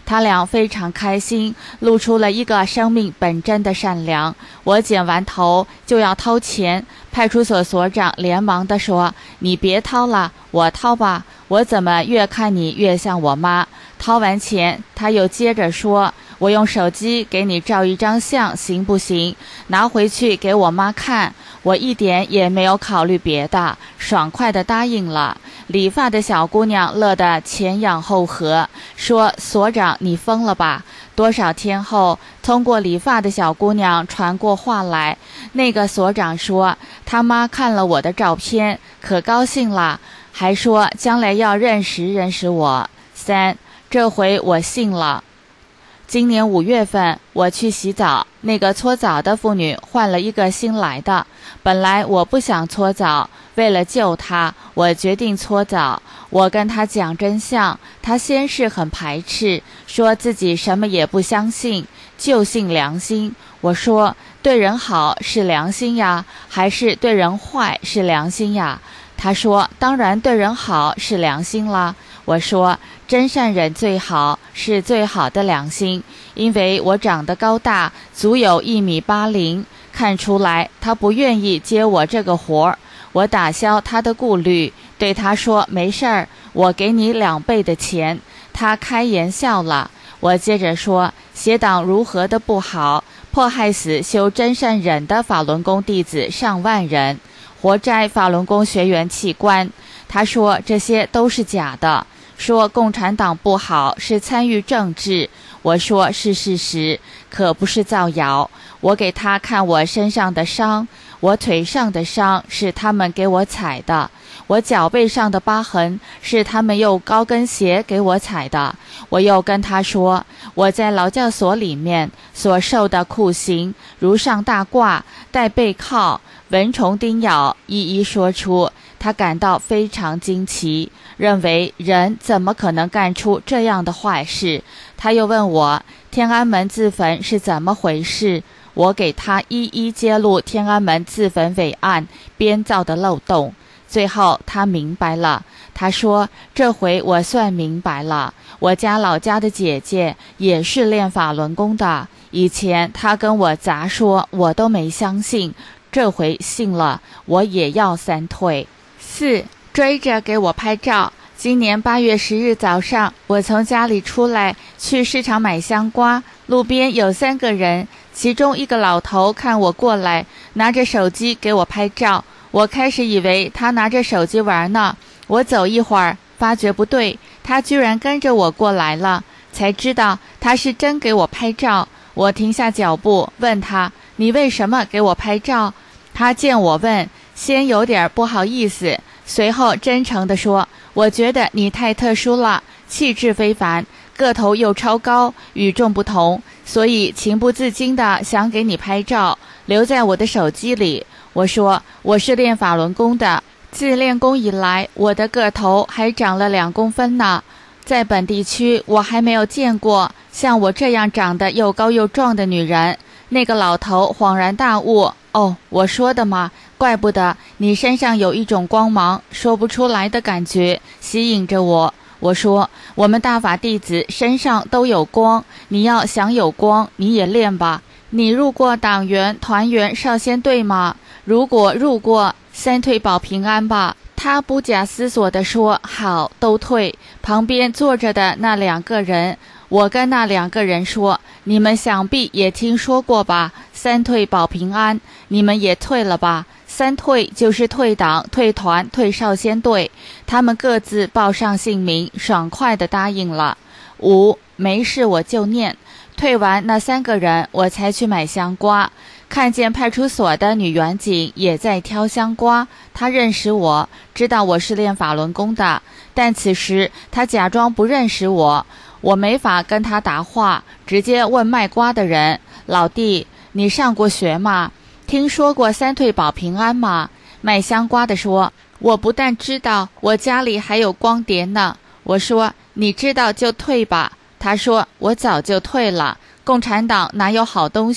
他俩非常开心，露出了一个生命本真的善良。我剪完头就要掏钱，派出所所长连忙地说：“你别掏了，我掏吧。我怎么越看你越像我妈。”掏完钱，他又接着说：“我用手机给你照一张相行不行？拿回去给我妈看。”我一点也没有考虑别的，爽快地答应了。理发的小姑娘乐得前仰后合，说：“所长，你疯了吧？”多少天后，通过理发的小姑娘传过话来，那个所长说他妈看了我的照片，可高兴了，还说将来要认识我。这回我信了。今年5月份，我去洗澡，那个搓澡的妇女换了一个新来的。本来我不想搓澡，为了救她，我决定搓澡。我跟她讲真相，她先是很排斥，说自己什么也不相信，就信良心。我说，对人好是良心呀，还是对人坏是良心呀？她说，当然对人好是良心了。我说，真善忍最好，是最好的良心。因为我长得高大，足有1.80米，看出来他不愿意接我这个活儿。我打消他的顾虑，对他说：“没事儿，我给你2倍的钱。”他开颜笑了。我接着说：“邪党如何的不好，迫害死修真善忍的法轮功弟子上万人，活摘法轮功学员器官。”他说这些都是假的，说共产党不好是参与政治。我说是事实，可不是造谣。我给他看我身上的伤，我腿上的伤是他们给我踩的，我脚背上的疤痕是他们用高跟鞋给我踩的。我又跟他说，我在劳教所里面所受的酷刑，如上大褂、带背铐、蚊虫叮咬，一一说出。他感到非常惊奇，认为人怎么可能干出这样的坏事。他又问我天安门自焚是怎么回事，我给他一一揭露天安门自焚伪案编造的漏洞。最后他明白了，他说，这回我算明白了，我家老家的姐姐也是练法轮功的，以前他跟我杂说我都没相信，这回信了，我也要3退。4. 追着给我拍照。今年8月10日早上，我从家里出来去市场买香瓜，路边有3个人，其中一个老头看我过来，拿着手机给我拍照。我开始以为他拿着手机玩呢，我走一会儿发觉不对，他居然跟着我过来了，才知道他是真给我拍照。我停下脚步问他，你为什么给我拍照？他见我问，先有点不好意思，随后真诚地说，我觉得你太特殊了，气质非凡，个头又超高，与众不同，所以情不自禁地想给你拍照，留在我的手机里。我说，我是练法轮功的，自练功以来，我的个头还长了2公分呢。在本地区，我还没有见过像我这样长得又高又壮的女人。那个老头恍然大悟，哦，我说的嘛，怪不得你身上有一种光芒，说不出来的感觉，吸引着我。我说，我们大法弟子身上都有光，你要想有光，你也练吧。你入过党员、团员、少先队吗？如果入过，3退保平安吧。他不假思索地说，好，都退。旁边坐着的那2个人，我跟那2个人说，你们想必也听说过吧，3退保平安，你们也退了吧？3退就是退党、退团、退少先队。他们各自报上姓名，爽快地答应了。5. 没事我就念。退完那3个人，我才去买香瓜。看见派出所的女员警也在挑香瓜，她认识我，知道我是练法轮功的，但此时她假装不认识我，我没法跟她答话，直接问卖瓜的人，老弟，你上过学吗？听说过3退保平安吗？卖香瓜的说，我不但知道，我家里还有光碟呢。我说，你知道就退吧。他说，我早就退了，共产党哪有好东西，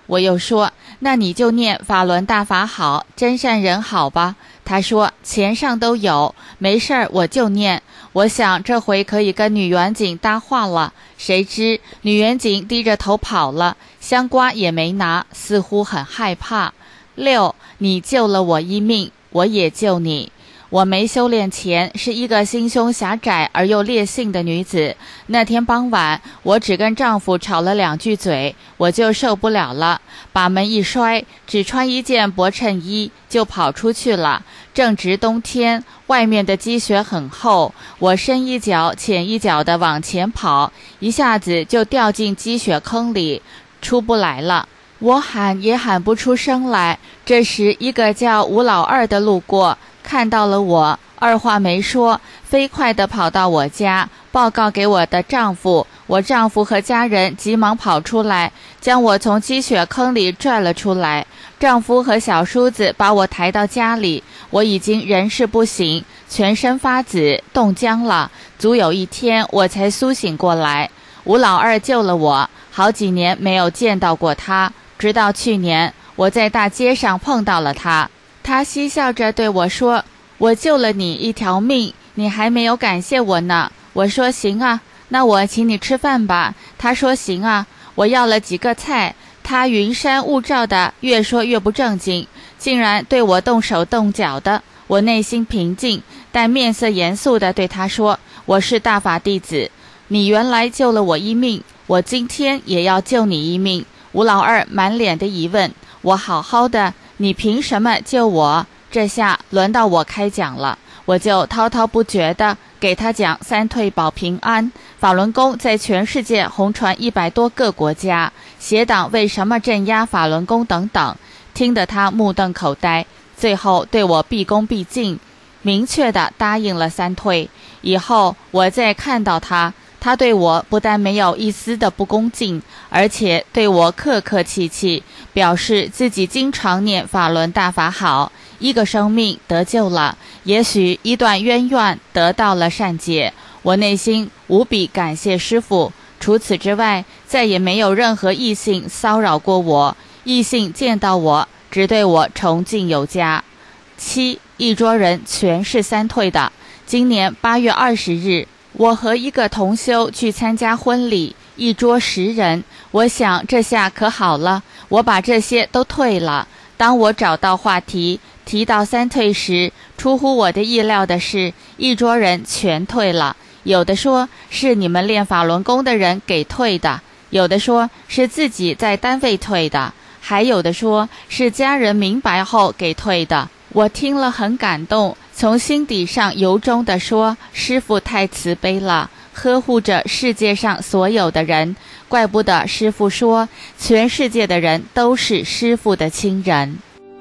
我又说，那你就念法轮大法好，真善人好吧。他说钱上都有，没事儿我就念。我想这回可以跟女远景搭话了，谁知女远景低着头跑了，香瓜也没拿，似乎很害怕。6，你救了我一命，我也救你。我没修炼前是一个心胸狭窄而又烈性的女子。那天傍晚，我只跟丈夫吵了2句嘴，我就受不了了，把门一摔，只穿一件薄衬衣就跑出去了。正值冬天，外面的积雪很厚，我深一脚浅一脚地往前跑，一下子就掉进积雪坑里，出不来了。我喊也喊不出声来。这时一个叫吴老二的路过，看到了我，二话没说，飞快地跑到我家，报告给我的丈夫。我丈夫和家人急忙跑出来，将我从积雪坑里拽了出来。丈夫和小叔子把我抬到家里，我已经人事不省，全身发紫，冻僵了，足有1天我才苏醒过来。吴老二救了我，好几年没有见到过他，直到去年我在大街上碰到了他。他嬉笑着对我说，我救了你一条命，你还没有感谢我呢。我说行啊，那我请你吃饭吧。他说行啊。我要了几个菜，他云山雾罩的，越说越不正经，竟然对我动手动脚的。我内心平静，但面色严肃地对他说，我是大法弟子，你原来救了我一命，我今天也要救你一命。吴老二满脸的疑问，我好好的，你凭什么救我？这下轮到我开讲了，我就滔滔不绝地给他讲三退保平安，法轮功在全世界红传100多个国家，邪党为什么镇压法轮功等等，听得他目瞪口呆，最后对我毕恭毕敬，明确地答应了三退。以后我再看到他对我不但没有一丝的不恭敬，而且对我客客气气，表示自己经常念法轮大法好，一个生命得救了，也许一段冤怨得到了善解。我内心无比感谢师父。除此之外，再也没有任何异性骚扰过我，异性见到我只对我崇敬有加。7，一桌人全是三退的。今年8月20日，我和一个同修去参加婚礼，一桌10人。我想这下可好了，我把这些都退了。当我找到话题，提到三退时，出乎我的意料的是，一桌人全退了。有的说是你们练法轮功的人给退的，有的说是自己在单位退的，还有的说是家人明白后给退的。我听了很感动，从心底上由衷地说，师父太慈悲了，呵护着世界上所有的人，怪不得师父说全世界的人都是师父的亲人。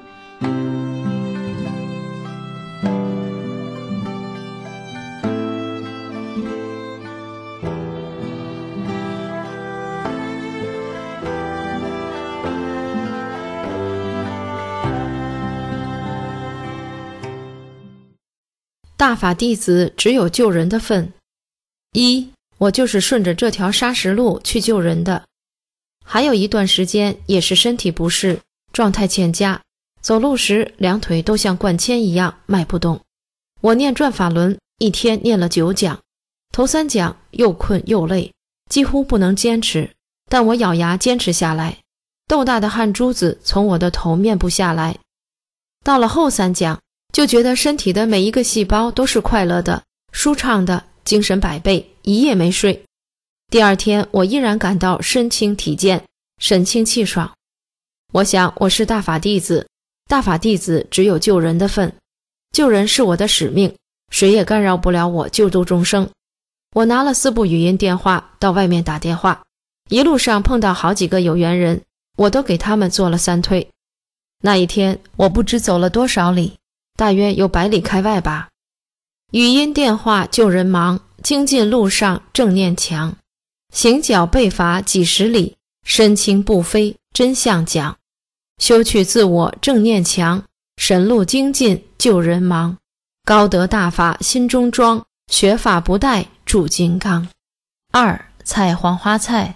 大法弟子只有救人的份。1，我就是顺着这条砂石路去救人的。还有一段时间也是身体不适，状态欠佳，走路时2腿都像灌铅一样迈不动。我念转法轮，一天念了9讲，头3讲又困又累，几乎不能坚持，但我咬牙坚持下来，豆大的汗珠子从我的头面部下来。到了后3讲，就觉得身体的每一个细胞都是快乐的、舒畅的，精神百倍，一夜没睡。第2天我依然感到身轻体健，神清气爽。我想我是大法弟子，大法弟子只有救人的份，救人是我的使命，谁也干扰不了我救度众生。我拿了4部语音电话到外面打电话，一路上碰到好几个有缘人，我都给他们做了3退。那一天我不知走了多少里，大约有100里开外吧。语音电话救人忙，精进路上正念强，行脚背伐几十里，身轻步飞真相讲。修取自我正念强，神路精进救人忙。高德大法心中装，学法不怠铸金刚。2，菜黄花菜。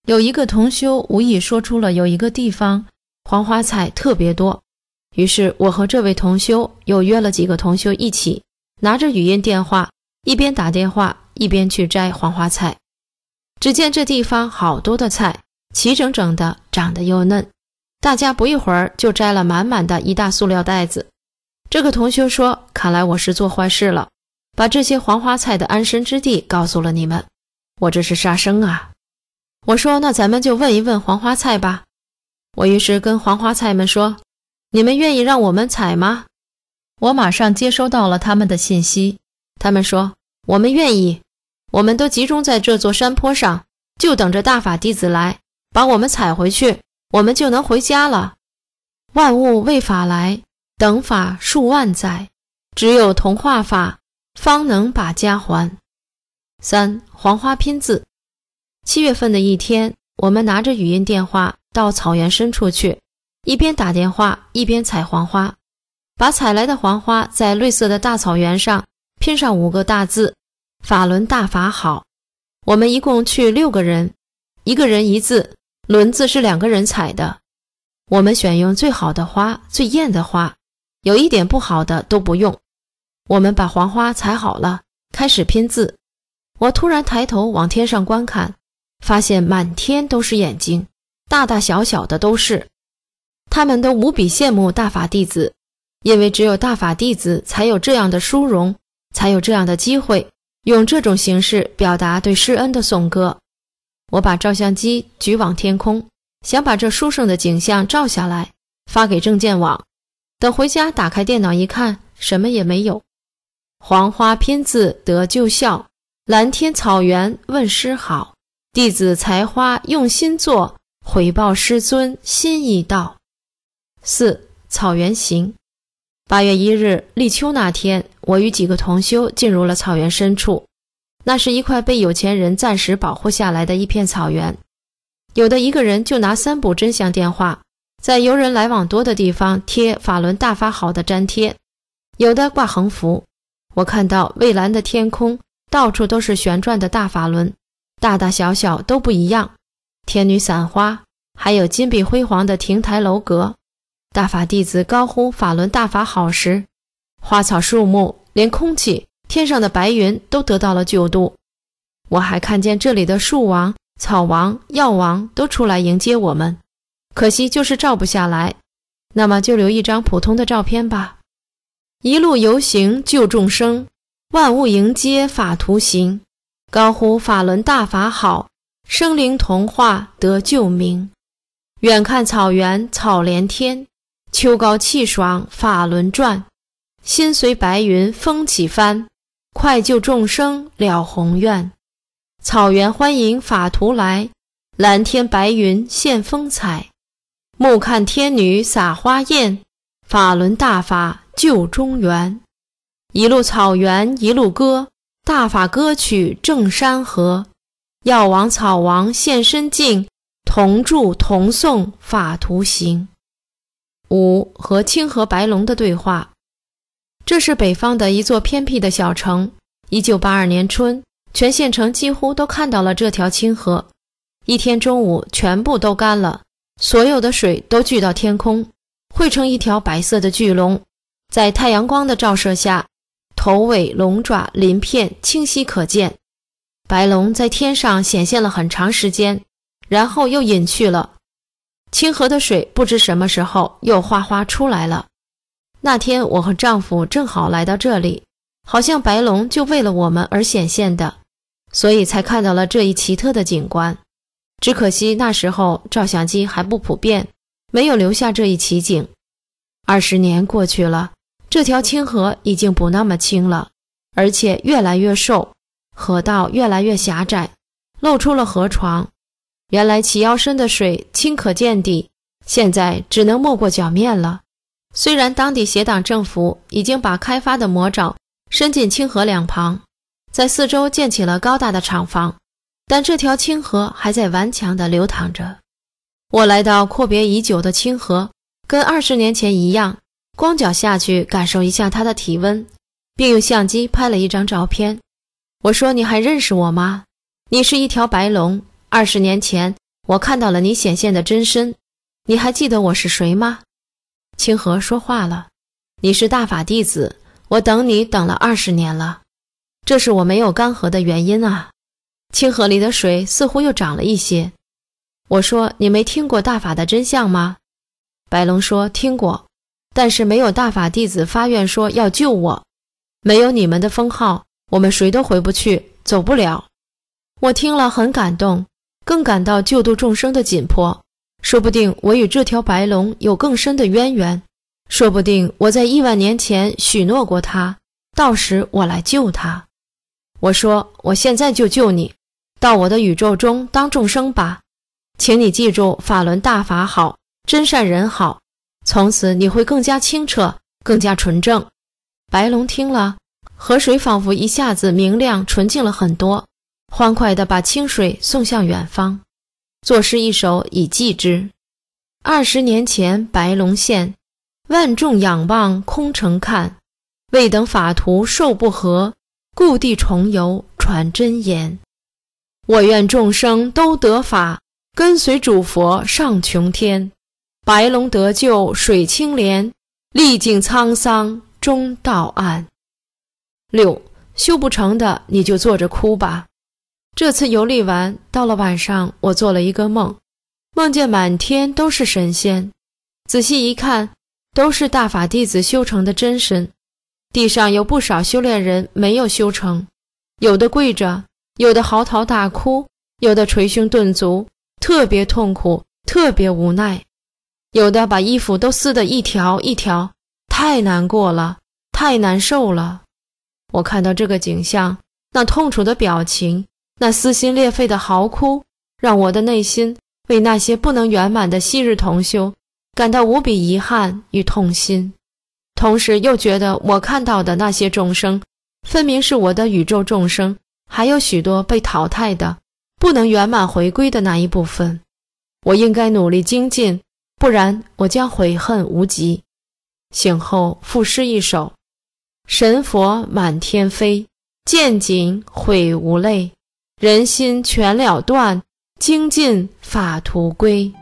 有一个同修无意说出了有一个地方黄花菜特别多，于是我和这位同修又约了几个同修一起，拿着语音电话，一边打电话一边去摘黄花菜。只见这地方好多的菜，齐整整的，长得又嫩，大家不一会儿就摘了满满的一大塑料袋子。这个同修说，看来我是做坏事了，把这些黄花菜的安身之地告诉了你们，我这是杀生啊。我说，那咱们就问一问黄花菜吧。我于是跟黄花菜们说，你们愿意让我们采吗？我马上接收到了他们的信息，他们说，我们愿意，我们都集中在这座山坡上，就等着大法弟子来把我们采回去，我们就能回家了。万物为法来，等法数万载，只有同化法，方能把家还。3. 黄花拼字。7月份的一天，我们拿着语音电话到草原深处去，一边打电话一边采黄花，把采来的黄花在绿色的大草原上拼上5个大字，法轮大法好。我们一共去6个人，一个人1字，轮子是2个人采的。我们选用最好的花，最艳的花，有一点不好的都不用。我们把黄花采好了，开始拼字。我突然抬头往天上观看，发现满天都是眼睛，大大小小的都是。他们都无比羡慕大法弟子，因为只有大法弟子才有这样的殊荣，才有这样的机会，用这种形式表达对施恩的颂歌。我把照相机举往天空，想把这殊胜的景象照下来，发给证件网。等回家打开电脑一看，什么也没有。黄花拼字得救效，蓝天草原问师好，弟子采花用心做，回报师尊心意到。4. 草原行。8月1日立秋那天，我与几个同修进入了草原深处。那是一块被有钱人暂时保护下来的一片草原，有的一个人就拿3部真相电话，在游人来往多的地方贴法轮大法好的粘贴，有的挂横幅。我看到蔚蓝的天空，到处都是旋转的大法轮，大大小小都不一样，天女散花，还有金碧辉煌的亭台楼阁。大法弟子高呼法轮大法好时，花草树木，连空气，天上的白云都得到了救度。我还看见这里的树王、草王、药王都出来迎接我们，可惜就是照不下来，那么就留一张普通的照片吧。一路游行救众生，万物迎接法图行，高呼法轮大法好，生灵同化得救名。远看草原草连天，秋高气爽法轮转，心随白云风起帆，快救众生了宏愿。草原欢迎法图来，蓝天白云现风采，目看天女撒花艳，法轮大法救中原。一路草原一路歌，大法歌曲正山河，药王草王现身境，同祝同颂法图行。5. 和清河白龙的对话。这是北方的一座偏僻的小城。1982年春，全县城几乎都看到了这条清河。一天中午全部都干了，所有的水都聚到天空，汇成一条白色的巨龙，在太阳光的照射下，头尾龙爪鳞片清晰可见。白龙在天上显现了很长时间，然后又隐去了。清河的水不知什么时候又哗哗出来了。那天我和丈夫正好来到这里，好像白龙就为了我们而显现的，所以才看到了这一奇特的景观。只可惜那时候照相机还不普遍，没有留下这一奇景。20年过去了，这条清河已经不那么清了，而且越来越瘦，河道越来越狭窄，露出了河床。原来齐腰深的水清可见底，现在只能没过脚面了。虽然当地协党政府已经把开发的魔爪伸进清河两旁，在四周建起了高大的厂房，但这条清河还在顽强地流淌着。我来到阔别已久的清河，跟20年前一样，光脚下去感受一下它的体温，并用相机拍了一张照片。我说，你还认识我吗？你是一条白龙，20年前我看到了你显现的真身，你还记得我是谁吗？清河说话了，你是大法弟子，我等你等了20年了，这是我没有干涸的原因啊。清河里的水似乎又涨了一些。我说，你没听过大法的真相吗？白龙说，听过，但是没有大法弟子发愿说要救我，没有你们的封号，我们谁都回不去，走不了。我听了很感动，更感到救度众生的紧迫，说不定我与这条白龙有更深的渊源，说不定我在1万年前许诺过他，到时我来救他。我说，我现在就救你，到我的宇宙中当众生吧，请你记住法轮大法好，真善人好，从此你会更加清澈，更加纯正。白龙听了，河水仿佛一下子明亮纯净了很多，欢快地把清水送向远方，作诗一首以寄之。20年前白龙现，万众仰望空城看，未等法图受不合，故地重游传真言。我愿众生都得法，跟随主佛上穷天，白龙得救水清廉，历尽沧桑终到岸。6. 修不成的你就坐着哭吧。这次游历完，到了晚上，我做了一个梦，梦见满天都是神仙，仔细一看，都是大法弟子修成的真身。地上有不少修炼人没有修成，有的跪着，有的嚎啕大哭，有的捶胸顿足，特别痛苦，特别无奈，有的把衣服都撕得一条一条，太难过了，太难受了。我看到这个景象，那痛楚的表情，那撕心裂肺的嚎哭，让我的内心为那些不能圆满的昔日同修感到无比遗憾与痛心，同时又觉得我看到的那些众生分明是我的宇宙众生，还有许多被淘汰的不能圆满回归的那一部分，我应该努力精进，不然我将悔恨无极。醒后赋诗一首：神佛满天飞，见景悔无泪，人心全了断，精进法图归。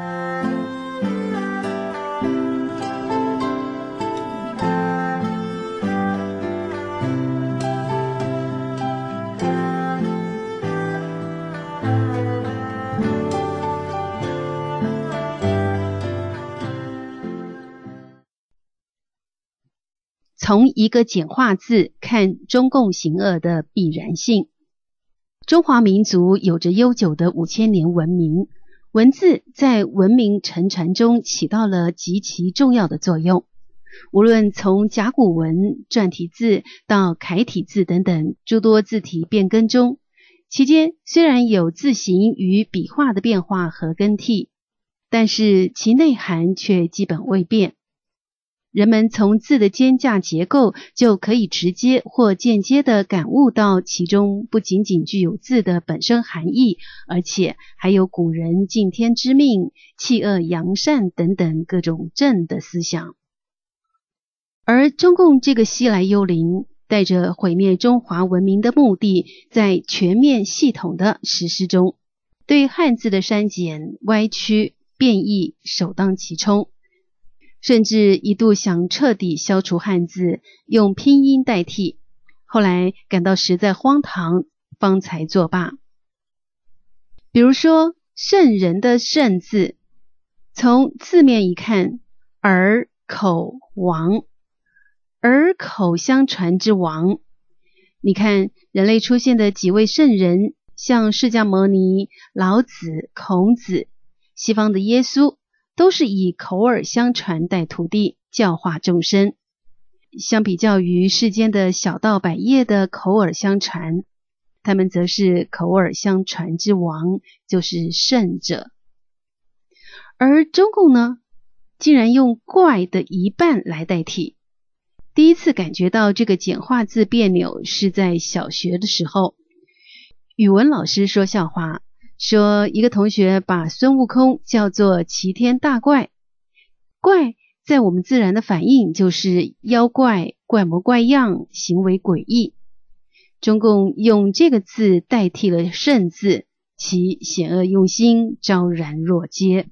从一个简化字看中共行恶的必然性。中华民族有着悠久的5000年文明，文字在文明承传中起到了极其重要的作用。无论从甲骨文、篆体字到楷体字等等诸多字体变更中，其间虽然有字形与笔画的变化和更替，但是其内涵却基本未变。人们从字的间架结构就可以直接或间接地感悟到其中不仅仅具有字的本身含义，而且还有古人敬天知命、弃恶扬善等等各种正的思想。而中共这个西来幽灵带着毁灭中华文明的目的，在全面系统的实施中，对汉字的删减、歪曲、变异首当其冲，甚至一度想彻底消除汉字，用拼音代替，后来感到实在荒唐，方才作罢。比如说圣人的圣字，从字面一看，耳口王，耳口相传之王。你看人类出现的几位圣人，像释迦牟尼、老子、孔子，西方的耶稣，都是以口耳相传带徒弟，教化众生。相比较于世间的小道百业的口耳相传，他们则是口耳相传之王，就是圣者。而中共呢，竟然用怪的一半来代替。第一次感觉到这个简化字别扭是在小学的时候，语文老师说笑话，说一个同学把孙悟空叫做齐天大怪。怪在我们自然的反应就是妖怪、怪模怪样、行为诡异。中共用这个字代替了圣字， 其险恶用心昭然若揭。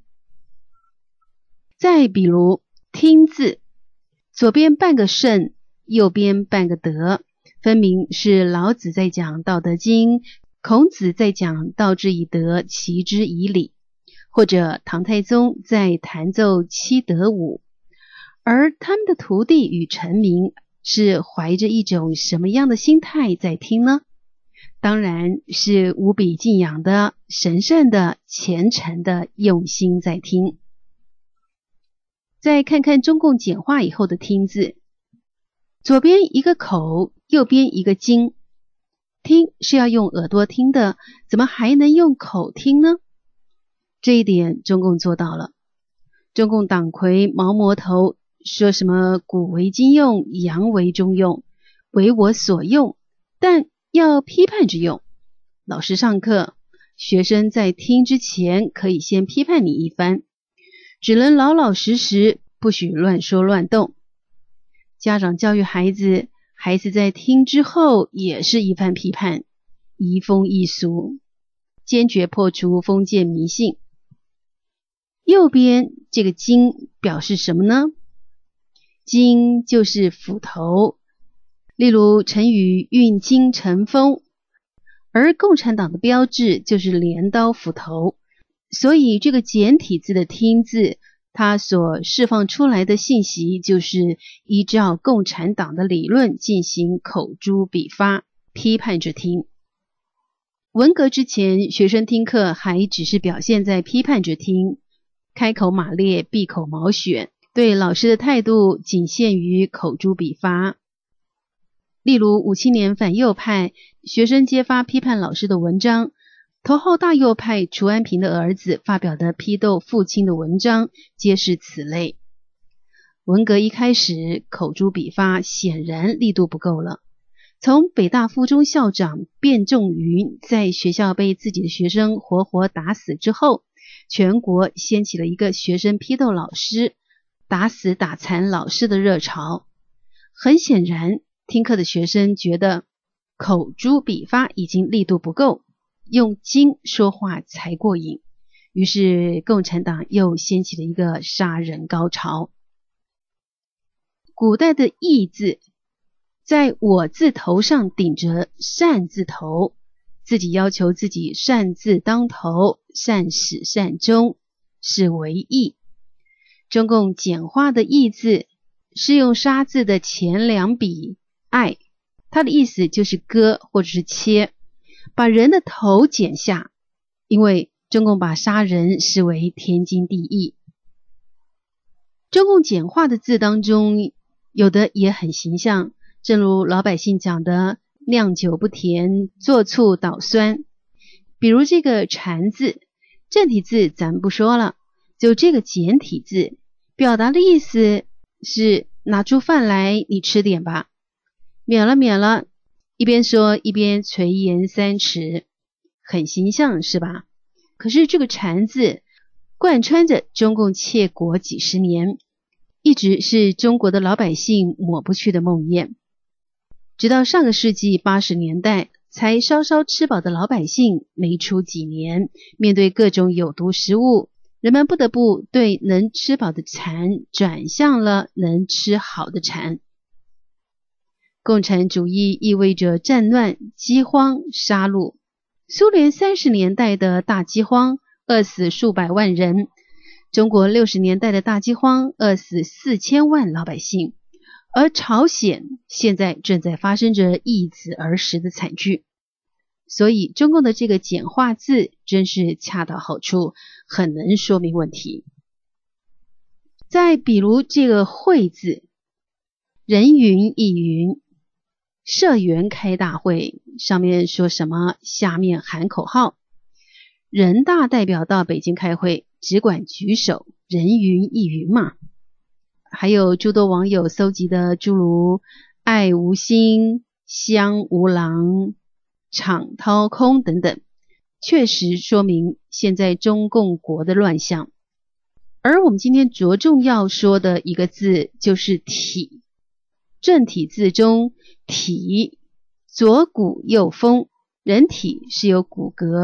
再比如听字，左边半个圣，右边半个德，分明是老子在讲《道德经》，孔子在讲道之以德，齐之以礼，或者唐太宗在弹奏七德舞，而他们的徒弟与臣民是怀着一种什么样的心态在听呢？当然是无比敬仰的、神圣的、虔诚的用心在听。再看看中共简化以后的听字，左边一个口，右边一个睛。听是要用耳朵听的，怎么还能用口听呢？这一点中共做到了。中共党魁毛魔头说什么古为今用，洋为中用，为我所用，但要批判着用。老师上课，学生在听之前可以先批判你一番，只能老老实实，不许乱说乱动。家长教育孩子，孩子在听之后也是一番批判，移风易俗，坚决破除封建迷信。右边这个睛表示什么呢？睛就是斧头，例如成语运睛成风，而共产党的标志就是镰刀斧头，所以这个简体字的听字，它所释放出来的信息就是依照共产党的理论进行口诛笔伐，批判着听。文革之前，学生听课还只是表现在批判着听，开口马列，闭口毛选，对老师的态度仅限于口诛笔伐。例如57年反右派，学生揭发批判老师的文章，头号大右派楚安平的儿子发表的批斗父亲的文章皆是此类。文革一开始，口诛笔伐显然力度不够了。从北大附中校长卞仲云在学校被自己的学生活活打死之后，全国掀起了一个学生批斗老师、打死打残老师的热潮。很显然，听课的学生觉得口诛笔伐已经力度不够，用睛说话才过瘾，于是共产党又掀起了一个杀人高潮。古代的义字，在我字头上顶着善字头，自己要求自己善字当头，善始善终，是为义。中共简化的义字是用杀字的前两笔爱，它的意思就是割或者是切，把人的头剪下，因为中共把杀人视为天经地义。中共简化的字当中，有的也很形象，正如老百姓讲的酿酒不甜，做醋捣酸。比如这个禅字，正体字咱不说了，就这个简体字，表达的意思是拿出饭来，你吃点吧。免了免了，一边说一边垂涎3尺，很形象是吧？可是这个禅字贯穿着中共窃国几十年，一直是中国的老百姓抹不去的梦魇。直到上个世纪80年代，才稍稍吃饱的老百姓没出几年，面对各种有毒食物，人们不得不对能吃饱的馋转向了能吃好的馋。共产主义意味着战乱、饥荒、杀戮。苏联30年代的大饥荒，饿死数百万人；中国60年代的大饥荒，饿死4000万老百姓。而朝鲜现在正在发生着易子而食的惨剧。所以中共的这个简化字真是恰到好处，很能说明问题。再比如这个会字，人云亦云，社员开大会，上面说什么，下面喊口号。人大代表到北京开会，只管举手，人云亦云嘛。还有诸多网友搜集的诸如爱无心、香无郎、场掏空等等，确实说明现在中共国的乱象。而我们今天着重要说的一个字就是体。正体字中，体左骨右风，人体是由骨骼、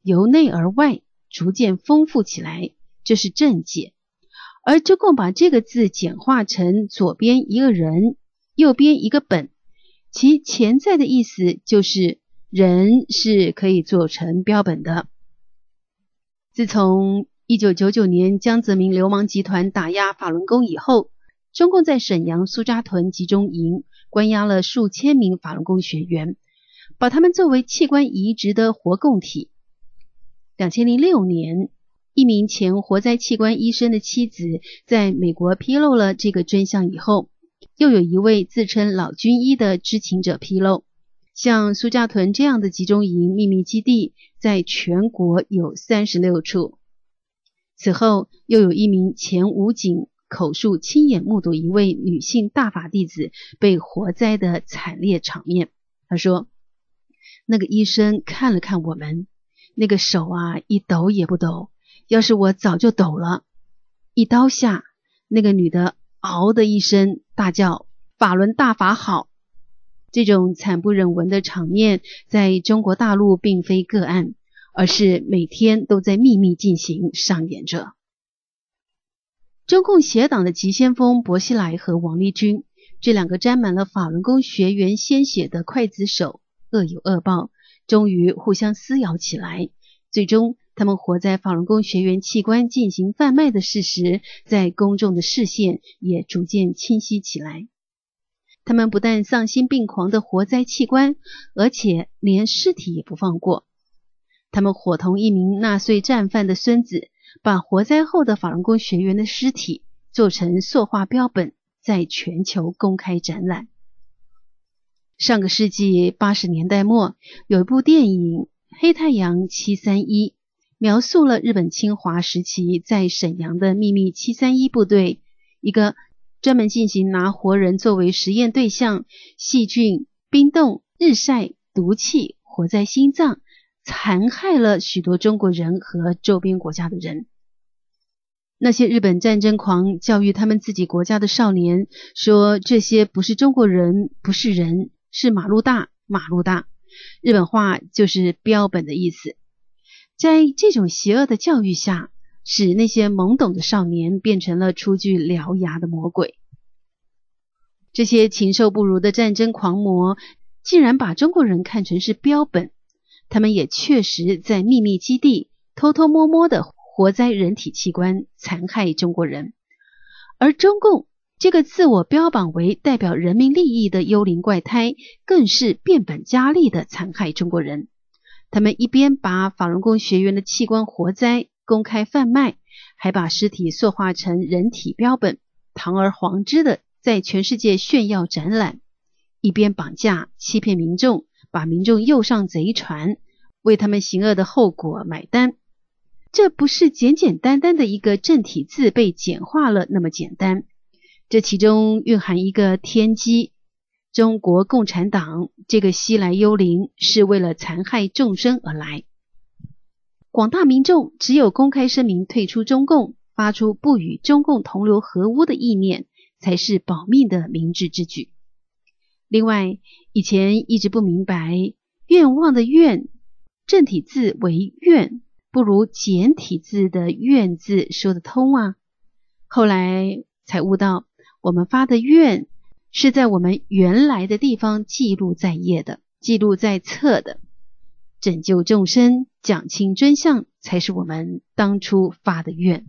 由内而外逐渐丰富起来，这是正解。而中共把这个字简化成左边一个人，右边一个本，其潜在的意思就是人是可以做成标本的。自从1999年江泽民流氓集团打压法轮功以后，中共在沈阳苏家屯集中营关押了数千名法轮功学员，把他们作为器官移植的活供体。2006年，一名前活摘器官医生的妻子在美国披露了这个真相以后，又有一位自称老军医的知情者披露，像苏家屯这样的集中营秘密基地在全国有36处。此后又有一名前武警口述亲眼目睹一位女性大法弟子被活摘的惨烈场面。他说，那个医生看了看我们，那个手一抖也不抖，要是我早就抖了。一刀下，那个女的嗷的一声大叫，法轮大法好。这种惨不忍闻的场面在中国大陆并非个案，而是每天都在秘密进行上演着。中共邪党的急先锋薄熙来和王立军，这两个沾满了法轮功学员鲜血的刽子手，恶有恶报，终于互相撕咬起来。最终他们活在法轮功学员器官进行贩卖的事实，在公众的视线也逐渐清晰起来。他们不但丧心病狂的活摘器官，而且连尸体也不放过。他们伙同一名纳粹战犯的孙子，把活摘后的法轮功学员的尸体做成塑化标本，在全球公开展览。上个世纪80年代末，有一部电影《黑太阳731》，描述了日本侵华时期在沈阳的秘密731部队，一个专门进行拿活人作为实验对象，细菌、冰冻、日晒、毒气活摘心脏，残害了许多中国人和周边国家的人。那些日本战争狂教育他们自己国家的少年，说这些不是中国人，不是人，是马路大，马路大。日本话就是标本的意思。在这种邪恶的教育下，使那些懵懂的少年变成了初具獠牙的魔鬼。这些禽兽不如的战争狂魔，既然把中国人看成是标本，他们也确实在秘密基地偷偷摸摸的活摘人体器官，残害中国人。而中共这个自我标榜为代表人民利益的幽灵怪胎，更是变本加厉的残害中国人。他们一边把法轮功学员的器官活摘公开贩卖，还把尸体塑化成人体标本，堂而皇之的在全世界炫耀展览，一边绑架欺骗民众，把民众诱上贼船，为他们行恶的后果买单。这不是简简单单的一个正体字被简化了那么简单，这其中蕴含一个天机。中国共产党这个西来幽灵是为了残害众生而来。广大民众只有公开声明退出中共，发出不与中共同流合污的意念，才是保命的明智之举。另外，以前一直不明白愿望的愿，正体字为愿，不如简体字的愿字说得通啊。后来才悟到，我们发的愿是在我们原来的地方记录在页的，记录在册的。拯救众生，讲清真相，才是我们当初发的愿。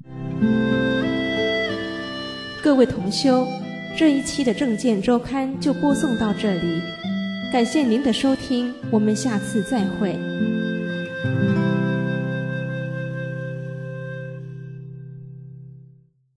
各位同修，这一期的正见周刊就播送到这里，感谢您的收听，我们下次再会。